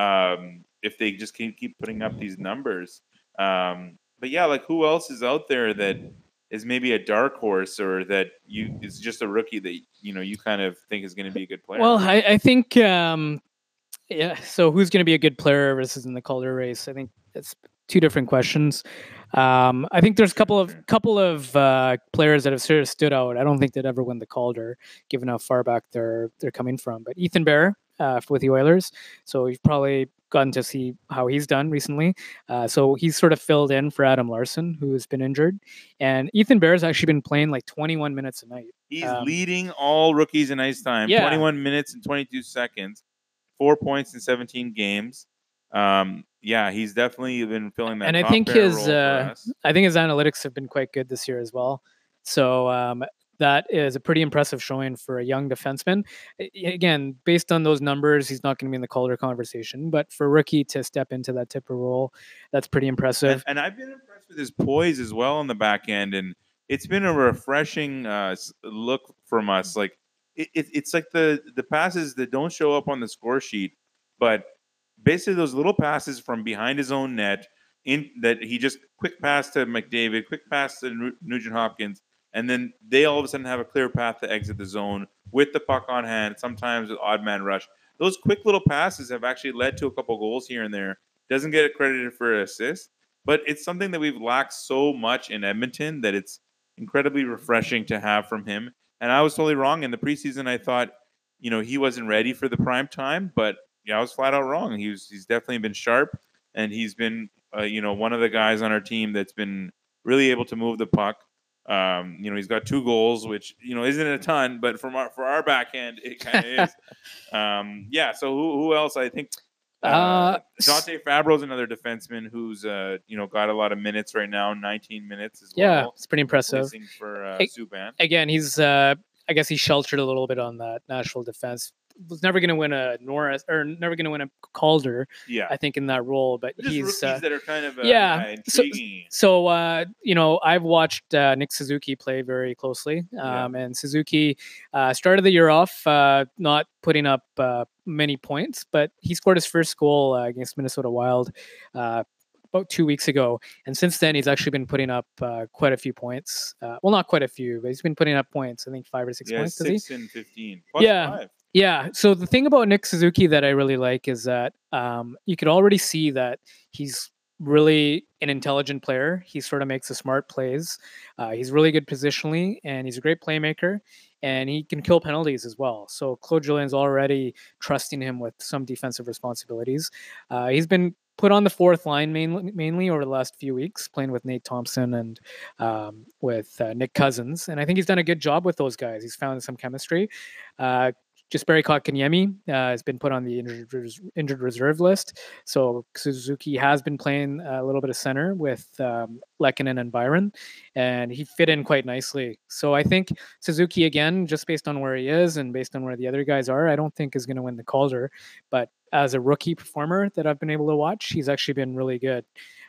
um, if they just keep keep putting up these numbers. Um, but yeah, like who else is out there that is maybe a dark horse or that you is just a rookie that you know you kind of think is going to be a good player? well, I, I think um, yeah. So who's going to be a good player versus in the Calder race? I think it's two different questions. Um, I think there's a Sure, couple of sure. couple of uh, players that have sort of stood out. I don't think they'd ever win the Calder, given how far back they're they're coming from. But Ethan Bear uh, with the Oilers, so you've probably gotten to see how he's done recently. Uh, so he's sort of filled in for Adam Larson, who has been injured, and Ethan Bear's actually been playing like twenty-one minutes a night. He's Um, leading all rookies in ice time, Yeah. twenty-one minutes and twenty-two seconds, four points in seventeen games. Um, yeah, he's definitely been filling that. and I top think pair his role for uh, us. I think his analytics have been quite good this year as well. So um, that is a pretty impressive showing for a young defenseman. I- Again, based on those numbers, he's not going to be in the Calder conversation. But for a rookie to step into that type of role, that's pretty impressive. And, and I've been impressed with his poise as well on the back end, and it's been a refreshing uh, s- look from us. Like it, it, it's like the the passes that don't show up on the score sheet, but basically those little passes from behind his own net in that he just quick pass to McDavid, quick pass to Nu- Nugent Hopkins, and then they all of a sudden have a clear path to exit the zone with the puck on hand. Sometimes with odd man rush. Those quick little passes have actually led to a couple goals here and there. Doesn't get credited for an assist, but it's something that we've lacked so much in Edmonton that it's incredibly refreshing to have from him. And I was totally wrong in the preseason. I thought, you know, he wasn't ready for the prime time, but yeah, I was flat out wrong. He was, he's definitely been sharp, and he's been, uh, you know, one of the guys on our team that's been really able to move the puck. Um, you know, he's got two goals, which you know isn't a ton, but from our for our backhand, it kind of is. Um, yeah. So who, who else? I think uh, Uh, Dante Fabro's another defenseman who's uh, you know got a lot of minutes right now, nineteen minutes as yeah, well. it's pretty impressive. Placing for uh, Hey, Subban. Again, he's uh, I guess he's sheltered a little bit on that Nashville defense. Was never going to win a Norris or never going to win a Calder, Yeah, I think, in that role. But just he's rookies uh, that are kind of uh, yeah, yeah, so- intriguing. So, uh, you know, I've watched uh, Nick Suzuki play very closely. Um, And Suzuki uh, started the year off uh, not putting up uh, many points, but he scored his first goal uh, against Minnesota Wild uh, about two weeks ago. And since then, he's actually been putting up uh, quite a few points. Uh, well, not quite a few, but he's been putting up points. I think five or six yeah, points, does he? six and fifteen. Plus Yeah. five. Yeah. So the thing about Nick Suzuki that I really like is that um, you could already see that he's really an intelligent player. He sort of makes the smart plays. Uh, he's really good positionally, and he's a great playmaker, and he can kill penalties as well. So Claude Julien's already trusting him with some defensive responsibilities. Uh, he's been put on the fourth line mainly, mainly over the last few weeks, playing with Nate Thompson and um, with uh, Nick Cousins, and I think he's done a good job with those guys. He's found some chemistry. Uh, Jesperi Kotkaniemi uh, has been put on the injured, res- injured reserve list. So Suzuki has been playing a little bit of center with um, Lehkonen and Byron, and he fit in quite nicely. So I think Suzuki, again, just based on where he is and based on where the other guys are, I don't think is going to win the Calder. But as a rookie performer that I've been able to watch, he's actually been really good.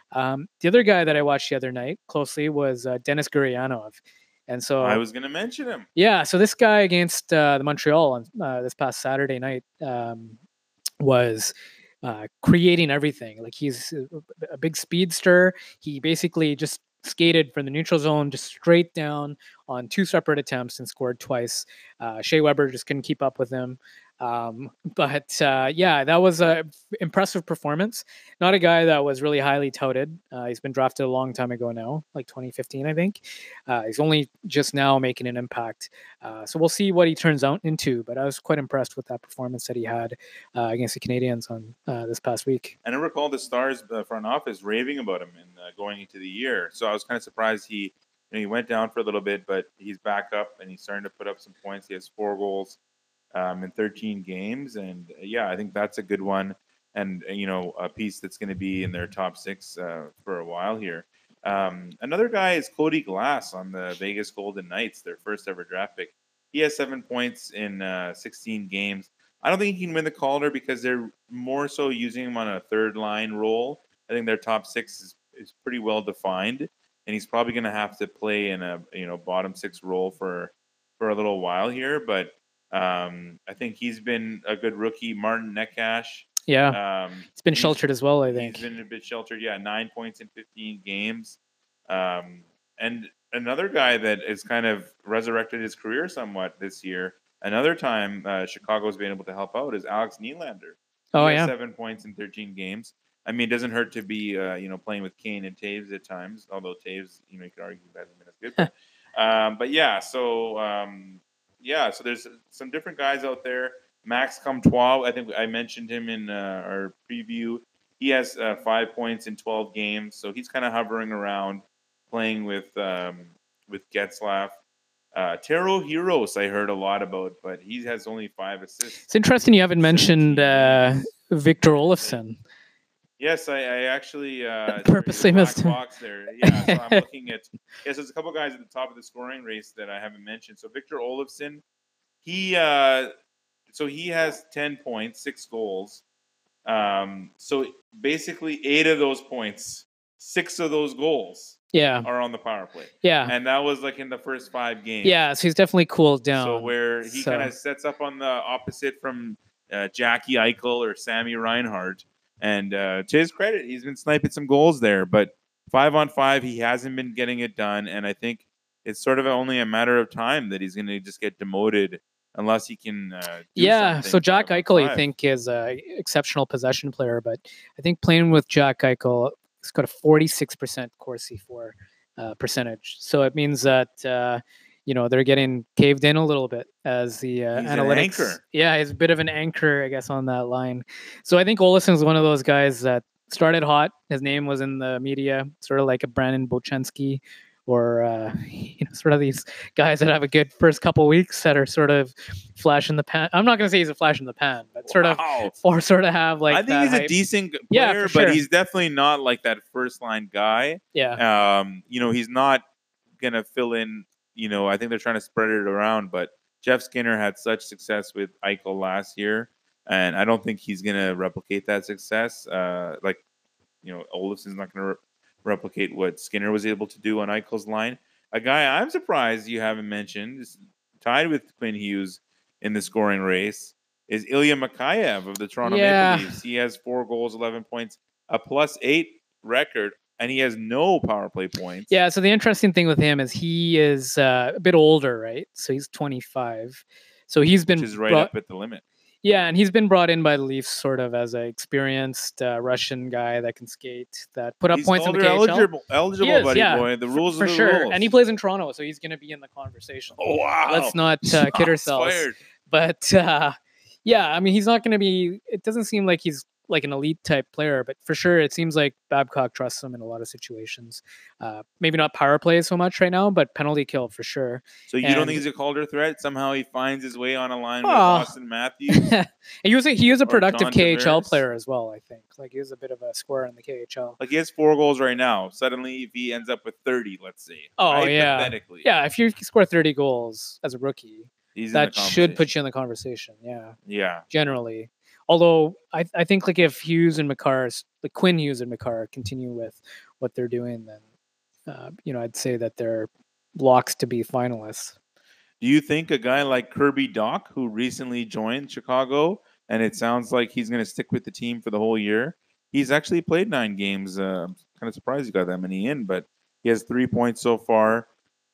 Um, the other guy that I watched the other night closely was uh, Denis Gurianov. And so I was going to mention him. Yeah, so this guy against uh, the Montreal on uh, this past Saturday night um, was uh, creating everything. Like he's a, a big speedster. He basically just skated from the neutral zone just straight down on two separate attempts and scored twice. Uh, Shea Weber just couldn't keep up with him. Um, but uh, yeah, that was a impressive performance. Not a guy that was really highly touted. Uh, he's been drafted a long time ago now, like twenty fifteen, I think. Uh, he's only just now making an impact. Uh, so we'll see what he turns out into. But I was quite impressed with that performance that he had uh, against the Canadiens on uh, this past week. And I recall the Stars uh, front office raving about him and uh, going into the year. So I was kind of surprised he, you know, he went down for a little bit, but he's back up and he's starting to put up some points. He has four goals um, in thirteen games, and uh, yeah, I think that's a good one. And uh, you know, a piece that's going to be in their top six uh, for a while here. Um, another guy is Cody Glass on the Vegas Golden Knights, their first ever draft pick. He has seven points in uh, sixteen games. I don't think he can win the Calder because they're more so using him on a third line role. I think their top six is, is pretty well defined, and he's probably going to have to play in a you know bottom six role for for a little while here. But um, I think he's been a good rookie. Martin Neckash. Yeah, um, it's been sheltered as well, I think. He's been a bit sheltered. Yeah, nine points in fifteen games. Um, and another guy that has kind of resurrected his career somewhat this year, another time uh, Chicago's been able to help out, is Alex Nylander. He oh, has yeah. seven points in thirteen games. I mean, it doesn't hurt to be, uh, you know, playing with Kane and Taves at times, although Taves, you know, you could argue that hasn't been as good. But, um, but yeah, so, um, yeah, so there's some different guys out there. Max Comtois, I think I mentioned him in uh, our preview. He has uh, five points in twelve games, so he's kind of hovering around, playing with um, with Getzlaf. Uh, Taro Heroes, I heard a lot about, but he has only five assists. It's interesting you haven't mentioned uh, Victor Olofsson. Yes, I, I actually uh, purposely missed him. Box there. Yeah, so I'm looking at. Yes, there's a couple guys at the top of the scoring race that I haven't mentioned. So Victor Olofsson, he. Uh, So he has ten points, six goals. Um, so basically, eight of those points, six of those goals, yeah, are on the power play. Yeah, and that was like in the first five games. Yeah, so he's definitely cooled down. So where he so. kind of sets up on the opposite from uh, Jackie Eichel or Sammy Reinhart, and uh, to his credit, he's been sniping some goals there. But five on five, he hasn't been getting it done, and I think it's sort of only a matter of time that he's going to just get demoted. Unless he can, uh, yeah. So Jack Eichel, I think, is an exceptional possession player, but I think playing with Jack Eichel, he's got a forty-six percent Corsi for uh, percentage. So it means that uh, you know they're getting caved in a little bit as the uh, he's analytics. An anchor. Yeah, he's a bit of an anchor, I guess, on that line. So I think Olofsson is one of those guys that started hot. His name was in the media, sort of like a Brandon Bochenski. Or uh, you know, sort of these guys that have a good first couple weeks that are sort of flash in the pan. I'm not going to say he's a flash in the pan, but sort wow. of, or sort of have like. I think he's hype. a decent player, yeah, but sure. he's definitely not like that first line guy. Yeah. Um, you know, he's not going to fill in. You know, I think they're trying to spread it around, but Jeff Skinner had such success with Eichel last year, and I don't think he's going to replicate that success. Uh, like, you know, Olofsson's not going to. Re- replicate what Skinner was able to do on Eichel's line. A guy I'm surprised you haven't mentioned, is tied with Quinn Hughes in the scoring race, is Ilya Mikheyev of the Toronto yeah. Maple Leafs. He has four goals, eleven points, a plus eight record, and he has no power play points. Yeah, so the interesting thing with him is he is uh, a bit older, right? So he's twenty-five. So he's been Which is right brought- up at the limit. Yeah, and he's been brought in by the Leafs sort of as an experienced uh, Russian guy that can skate, that put up he's points in the K H L. Eligible, eligible is, buddy yeah, boy. The rules for are the sure. rules. And he plays in Toronto, so he's going to be in the conversation. Oh, wow. Let's not uh, kid ourselves. Fired. But uh, yeah, I mean, he's not going to be. It doesn't seem like he's like an elite type player, but for sure, it seems like Babcock trusts him in a lot of situations. Uh, maybe not power play so much right now, but penalty kill for sure. So you and, don't think he's a Calder threat? Somehow he finds his way on a line with oh. Austin Matthews. he was a, he was a productive John K H L Tavares. player as well. I think like he was a bit of a scorer in the K H L. Like he has four goals right now. Suddenly, if he ends up with thirty, let's say, oh yeah, hypothetically, yeah. If you score thirty goals as a rookie, he's that should put you in the conversation. Yeah, yeah. generally. although I, I think like if Hughes and Makar, like Quinn Hughes and Makar, continue with what they're doing, then uh, you know I'd say that they're locks to be finalists. Do you think a guy like Kirby Dach, who recently joined Chicago, and it sounds like he's going to stick with the team for the whole year? He's actually played nine games. Uh, I'm kind of surprised he got that many in, but he has three points so far.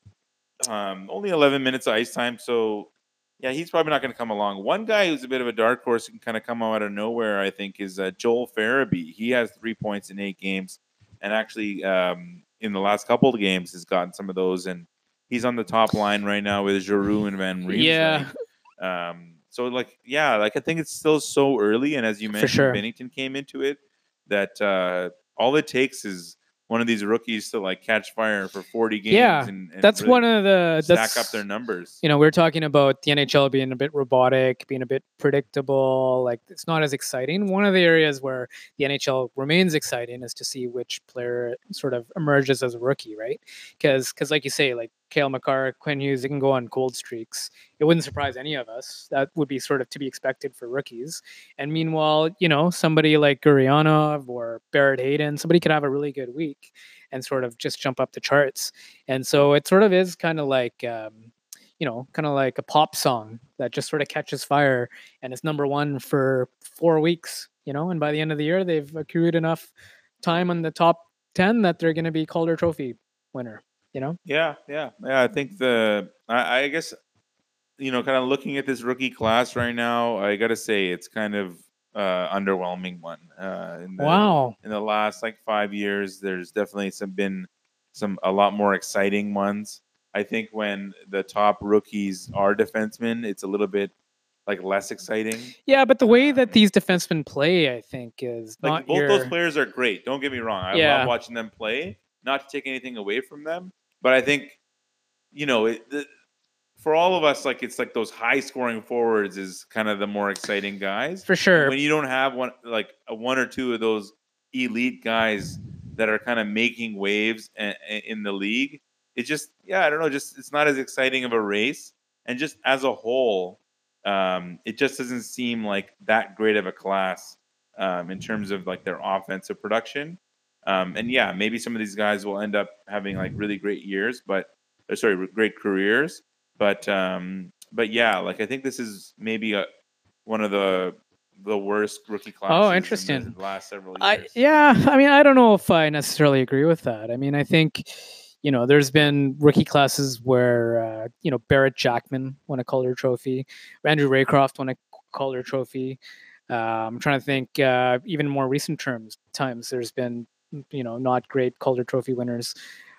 Um, only eleven minutes of ice time, so yeah, he's probably not going to come along. One guy who's a bit of a dark horse and kind of come out of nowhere, I think, is uh, Joel Farabee. He has three points in eight games, and actually, um, in the last couple of games, has gotten some of those. And he's on the top line right now with Giroux and Van Riemsdyk. Yeah. Um, so, like, yeah, like I think it's still so early, and as you mentioned, sure. Bennington came into it. That uh, all it takes is one of these rookies to like catch fire for forty games. Yeah, and, and that's really one of the stack that's, up their numbers. You know, we're talking about the N H L being a bit robotic, being a bit predictable. Like it's not as exciting. One of the areas where the N H L remains exciting is to see which player sort of emerges as a rookie, right? Because, because like you say, like Cale Makar, Quinn Hughes, they can go on cold streaks. It wouldn't surprise any of us. That would be sort of to be expected for rookies. And meanwhile, you know, somebody like Gurianov or Barrett Hayden, somebody could have a really good week and sort of just jump up the charts. And so it sort of is kind of like, um, you know, kind of like a pop song that just sort of catches fire and it's number one for four weeks, you know, and by the end of the year, they've accrued enough time on the top ten that they're going to be Calder Trophy winner, you know? Yeah, yeah, yeah. I think the, I, I guess, you know, kind of looking at this rookie class right now, I got to say it's kind of uh, underwhelming one. Uh, in the, Wow. In the last like five years, there's definitely some been some a lot more exciting ones. I think when the top rookies are defensemen, it's a little bit like less exciting. Yeah, but the way that Um, these defensemen play, I think, is like not both your... those players are great. Don't get me wrong. I Yeah. love watching them play. Not to take anything away from them, but I think, you know, it, the, for all of us, like it's like those high scoring forwards is kind of the more exciting guys. For sure. And when you don't have one like a one or two of those elite guys that are kind of making waves a, a, in the league, it just yeah, I don't know, just it's not as exciting of a race. And just as a whole, um, it just doesn't seem like that great of a class um, in terms of like their offensive production. Um, and yeah, maybe some of these guys will end up having like really great years, but or sorry, great careers. But um, but yeah, like I think this is maybe a, one of the the worst rookie classes. Oh, interesting. In the last several years. I, yeah, I mean, I don't know if I necessarily agree with that. I mean, I think, you know, there's been rookie classes where, uh, you know, Barrett Jackman won a Calder Trophy, Andrew Raycroft won a Calder Trophy. Uh, I'm trying to think, uh, even more recent terms times. There's been, you know, not great Calder Trophy winners.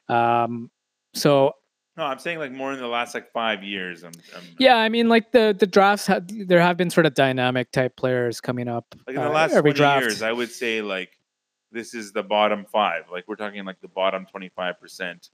Um, so. No, I'm saying like more in the last like five years. I'm, I'm yeah, I mean, like the the drafts, ha- there have been sort of dynamic type players coming up. Like in the uh, last every twenty draft. years, I would say like this is the bottom five. Like we're talking like the bottom twenty-five percent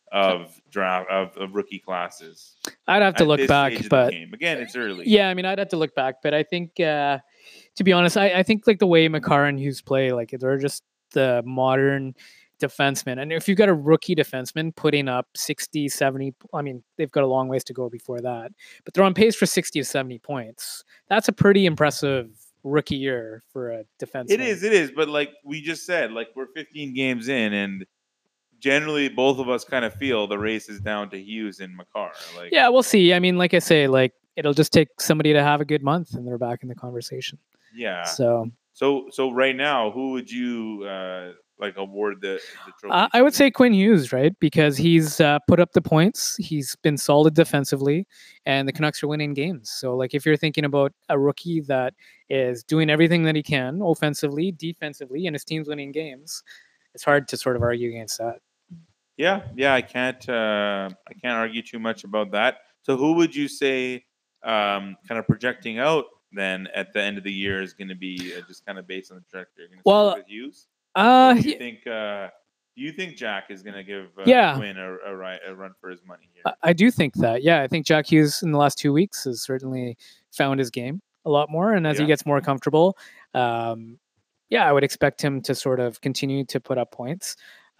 of draft of, of rookie classes. I'd have to look back, but again, it's early. Yeah, I mean, I'd have to look back, but I think, uh, to be honest, I, I think like the way Makar and Hughes play, like they're just the modern defenseman. And if you've got a rookie defenseman putting up sixty, seventy, I mean, they've got a long ways to go before that, but they're on pace for sixty to seventy points. That's a pretty impressive rookie year for a defenseman. It is, it is. But like we just said, like we're fifteen games in, and generally both of us kind of feel the race is down to Hughes and Makar. Like, yeah, we'll see. I mean, like I say, like it'll just take somebody to have a good month and they're back in the conversation. Yeah. So, so, so right now, who would you, uh, like award the, the trophy? Uh, I would say Quinn Hughes, right? Because he's uh, put up the points. He's been solid defensively, and the Canucks are winning games. So, like, if you're thinking about a rookie that is doing everything that he can offensively, defensively, and his team's winning games, it's hard to sort of argue against that. Yeah, yeah, I can't, uh, I can't argue too much about that. So, who would you say, um, kind of projecting out then at the end of the year is going to be uh, just kind of based on the trajectory? Well, with Hughes. Uh, do you think? Uh, do you think Jack is going to give uh, yeah. Quinn a, a, right, a run for his money here? I, I do think that. Yeah, I think Jack Hughes in the last two weeks has certainly found his game a lot more, and as yeah. he gets more comfortable, um, yeah, I would expect him to sort of continue to put up points.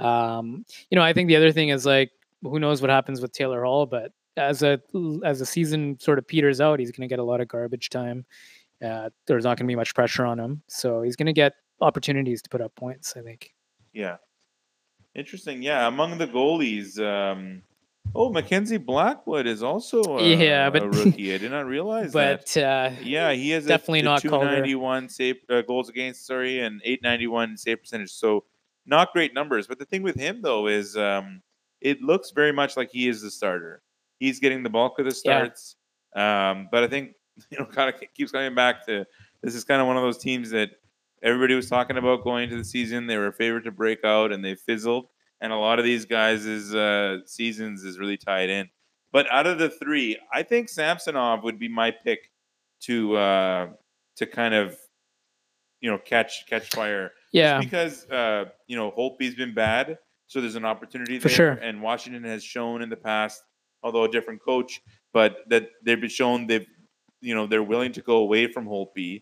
Um, you know, I think the other thing is like, who knows what happens with Taylor Hall, but as a as a season sort of peters out, he's going to get a lot of garbage time. uh, there's not going to be much pressure on him. So he's going to get opportunities to put up points, I think. Yeah. Interesting. Yeah. Among the goalies, um, oh, Mackenzie Blackwood is also a, Yeah, but a rookie. I did not realize but that. uh, Yeah, he has definitely a, not two Calder. ninety-one save uh, goals against, sorry, and eight ninety-one save percentage. So not great numbers. But the thing with him though is, um, it looks very much like he is the starter. He's getting the bulk of the Yeah. starts. Um, but I think you know, kind of keeps coming back to this is kind of one of those teams that everybody was talking about going into the season. They were a favorite to break out, and they fizzled. And a lot of these guys' uh, seasons is really tied in. But out of the three, I think Samsonov would be my pick to uh, to kind of you know catch catch fire. Yeah. Just because uh, you know Holtby's been bad, so there's an opportunity For there. sure. And Washington has shown in the past, although a different coach, but that they've been shown they've you know they're willing to go away from Holtby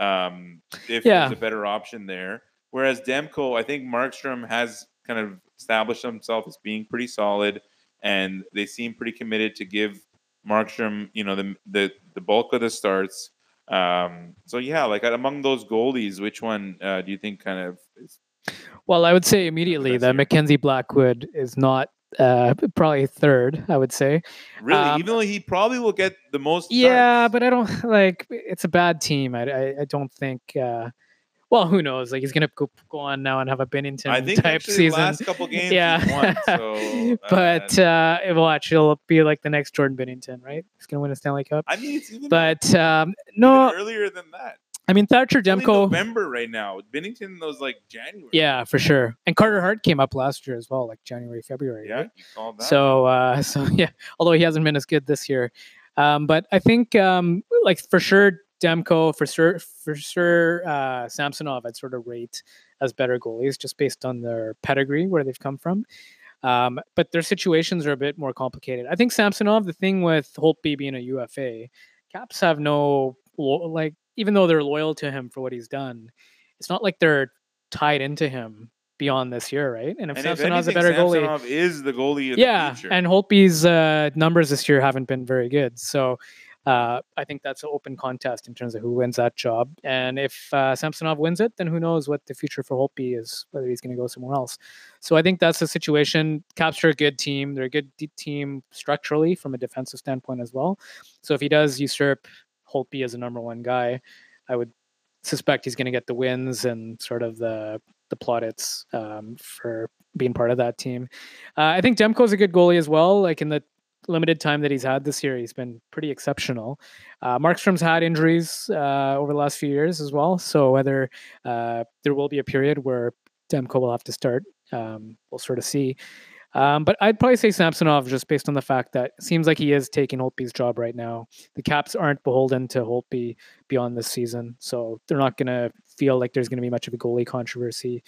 um, if Yeah. there's a better option there. Whereas Demko, I think Markstrom has kind of established himself as being pretty solid, and they seem pretty committed to give Markstrom, you know, the the, the bulk of the starts. Um, so yeah, like among those goalies, which one uh, do you think kind of is? Well, I would say immediately that Mackenzie Blackwood is not uh, probably third, I would say. Really, Um, even though he probably will get the most. Yeah, starts. but I don't like. It's a bad team. I I, I don't think. Uh, well, who knows? Like he's gonna go, go on now and have a Bennington I think type actually season. The last couple games, yeah. he's won, so, uh, but uh, watch, he'll be like the next Jordan Bennington, right? He's gonna win a Stanley Cup. I mean, it's even. But um, no, even earlier than that. I mean, Thatcher Demko. It's only November right now. Bennington was like January. Yeah, for sure. And Carter Hart came up last year as well, like January, February. Yeah, right? you called that. So, uh, so yeah. Although he hasn't been as good this year, um, but I think um, like for sure Demko, for sure, for sure uh, Samsonov, I'd sort of rate as better goalies just based on their pedigree, where they've come from. Um, but their situations are a bit more complicated. I think Samsonov, the thing with Holtby being a U F A, Caps have no like. Even though they're loyal to him for what he's done, it's not like they're tied into him beyond this year, right? And if and Samsonov's if anything, a better goalie, Samsonov is the goalie of yeah, the future. and Holtby's uh, numbers this year haven't been very good, so uh, I think that's an open contest in terms of who wins that job. And if uh, Samsonov wins it, then who knows what the future for Holtby is, whether he's going to go somewhere else. So I think that's the situation. Caps are a good team; they're a good d- team structurally from a defensive standpoint as well. So if he does usurp Holtby as a number one guy, I would suspect he's going to get the wins and sort of the the plaudits um, for being part of that team. Uh, I think Demko's a good goalie as well. Like in the limited time that he's had this year, he's been pretty exceptional. Uh, Markstrom's had injuries uh, over the last few years as well. So whether uh, there will be a period where Demko will have to start, um, we'll sort of see. Um, but I'd probably say Samsonov just based on the fact that it seems like he is taking Holtby's job right now. The Caps aren't beholden to Holtby beyond this season, so they're not going to feel like there's going to be much of a goalie controversy.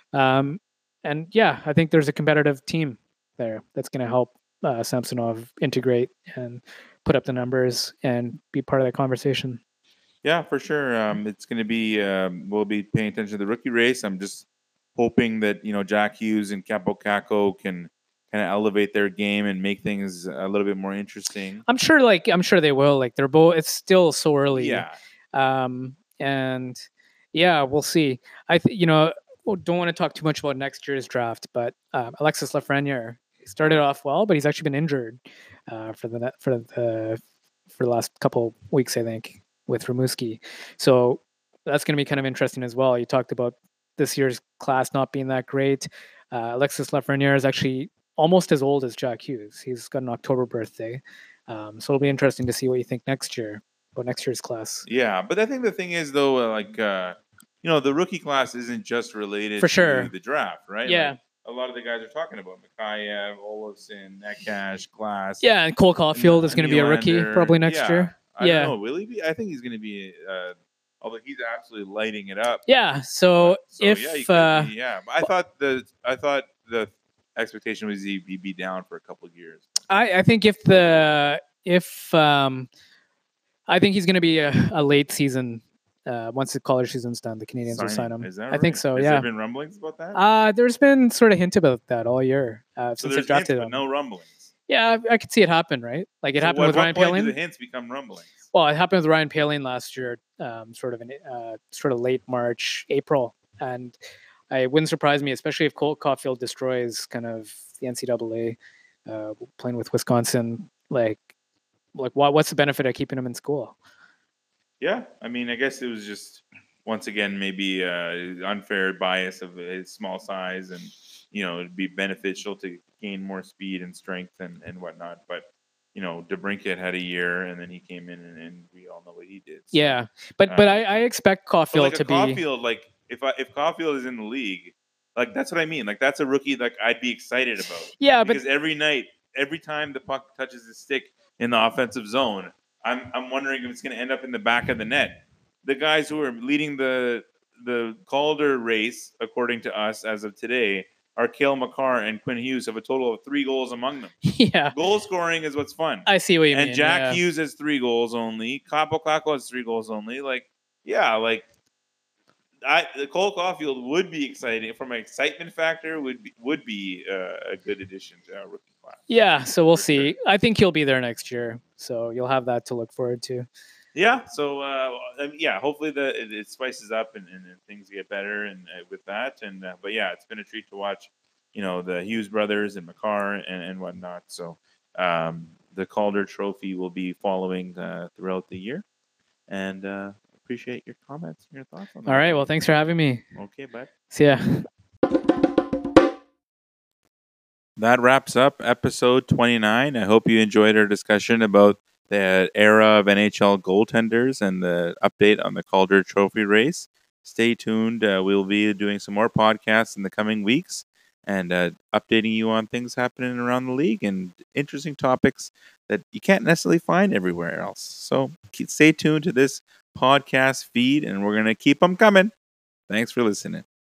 Um, and yeah, I think there's a competitive team there that's going to help uh, Samsonov integrate and put up the numbers and be part of that conversation. Yeah, for sure. Um, it's going to be, um, we'll be paying attention to the rookie race. I'm just hoping that, you know, Jack Hughes and Capo Caco can kind of elevate their game and make things a little bit more interesting. I'm sure, like, I'm sure they will. Like, they're both, it's still so early. Yeah. Um, and yeah, we'll see. I, th- you know, don't want to talk too much about next year's draft, but um, Alexis Lafreniere started off well, but he's actually been injured uh, for the for the for the last couple weeks, I think, with Rimouski. So that's going to be kind of interesting as well. You talked about this year's class not being that great. Uh, Alexis Lafreniere is actually almost as old as Jack Hughes. He's got an October birthday. Um, so it'll be interesting to see what you think next year about next year's class. Yeah, but I think the thing is, though, uh, like, uh, you know, the rookie class isn't just related For to sure. the draft, right? Yeah. Like, a lot of the guys are talking about Mikheyev, Olofsson, Netcash, Glass. Yeah, and Cole Caulfield is going to be a rookie Nylander. probably next yeah. year. I yeah. don't know. Will he be? I think he's going to be, uh, although he's absolutely lighting it up. Yeah. So, so if yeah, he could uh, be, yeah, I thought the I thought the expectation was he'd be down for a couple of years. I, I think if the if um, I think he's going to be a, a late season. Uh, once the college season's done, the Canadians will sign him. Is that I right? think so. Has yeah. there been rumblings about that? Uh, there's been sort of hint about that all year uh, so since there's they drafted hints, him. but no rumblings. Yeah, I, I could see it happen, right? Like it so happened what, with Ryan what point Poehling. do the hints become rumblings? Well, it happened with Ryan Poehling last year, um, sort of in uh, sort of late March, April, and it wouldn't surprise me, especially if Cole Caulfield destroys kind of the N C double A, uh, playing with Wisconsin. Like, like what? What's the benefit of keeping him in school? Yeah, I mean, I guess it was just once again maybe uh, unfair bias of his small size, and you know it'd be beneficial to gain more speed and strength and, and whatnot. But you know, DeBrincat had a year, and then he came in, and, and we all know what he did. So, yeah, but but I, I expect Caulfield like to Caulfield, be like if I, if Caulfield is in the league, like that's what I mean. Like that's a rookie like I'd be excited about. Yeah, because but every night, every time the puck touches his stick in the offensive zone, I'm I'm wondering if it's going to end up in the back of the net. The guys who are leading the the Calder race, according to us as of today, are Cale Makar and Quinn Hughes, have a total of three goals among them. yeah, Goal scoring is what's fun. I see what you and mean. Jack yeah. Hughes has three goals only. Capo Caco has three goals only. Like, yeah, like I the Cole Caulfield would be exciting from an excitement factor. Would be would be uh, a good addition to our rookie class. Yeah, so we'll For see. sure. I think he'll be there next year, so you'll have that to look forward to. Yeah, so uh, I mean, yeah, hopefully the it, it spices up and, and, and things get better and uh, with that. And uh, but yeah, it's been a treat to watch. You know, the Hughes brothers and Makar and, and whatnot. So um, the Calder Trophy will be following uh, throughout the year, and uh, appreciate your comments and your thoughts on that. All right, well, thanks for having me. Okay, bud. See ya. That wraps up episode twenty-nine. I hope you enjoyed our discussion about the era of N H L goaltenders and the update on the Calder Trophy race. Stay tuned. Uh, we'll be doing some more podcasts in the coming weeks and uh, updating you on things happening around the league and interesting topics that you can't necessarily find everywhere else. So keep, stay tuned to this podcast feed, and we're going to keep them coming. Thanks for listening.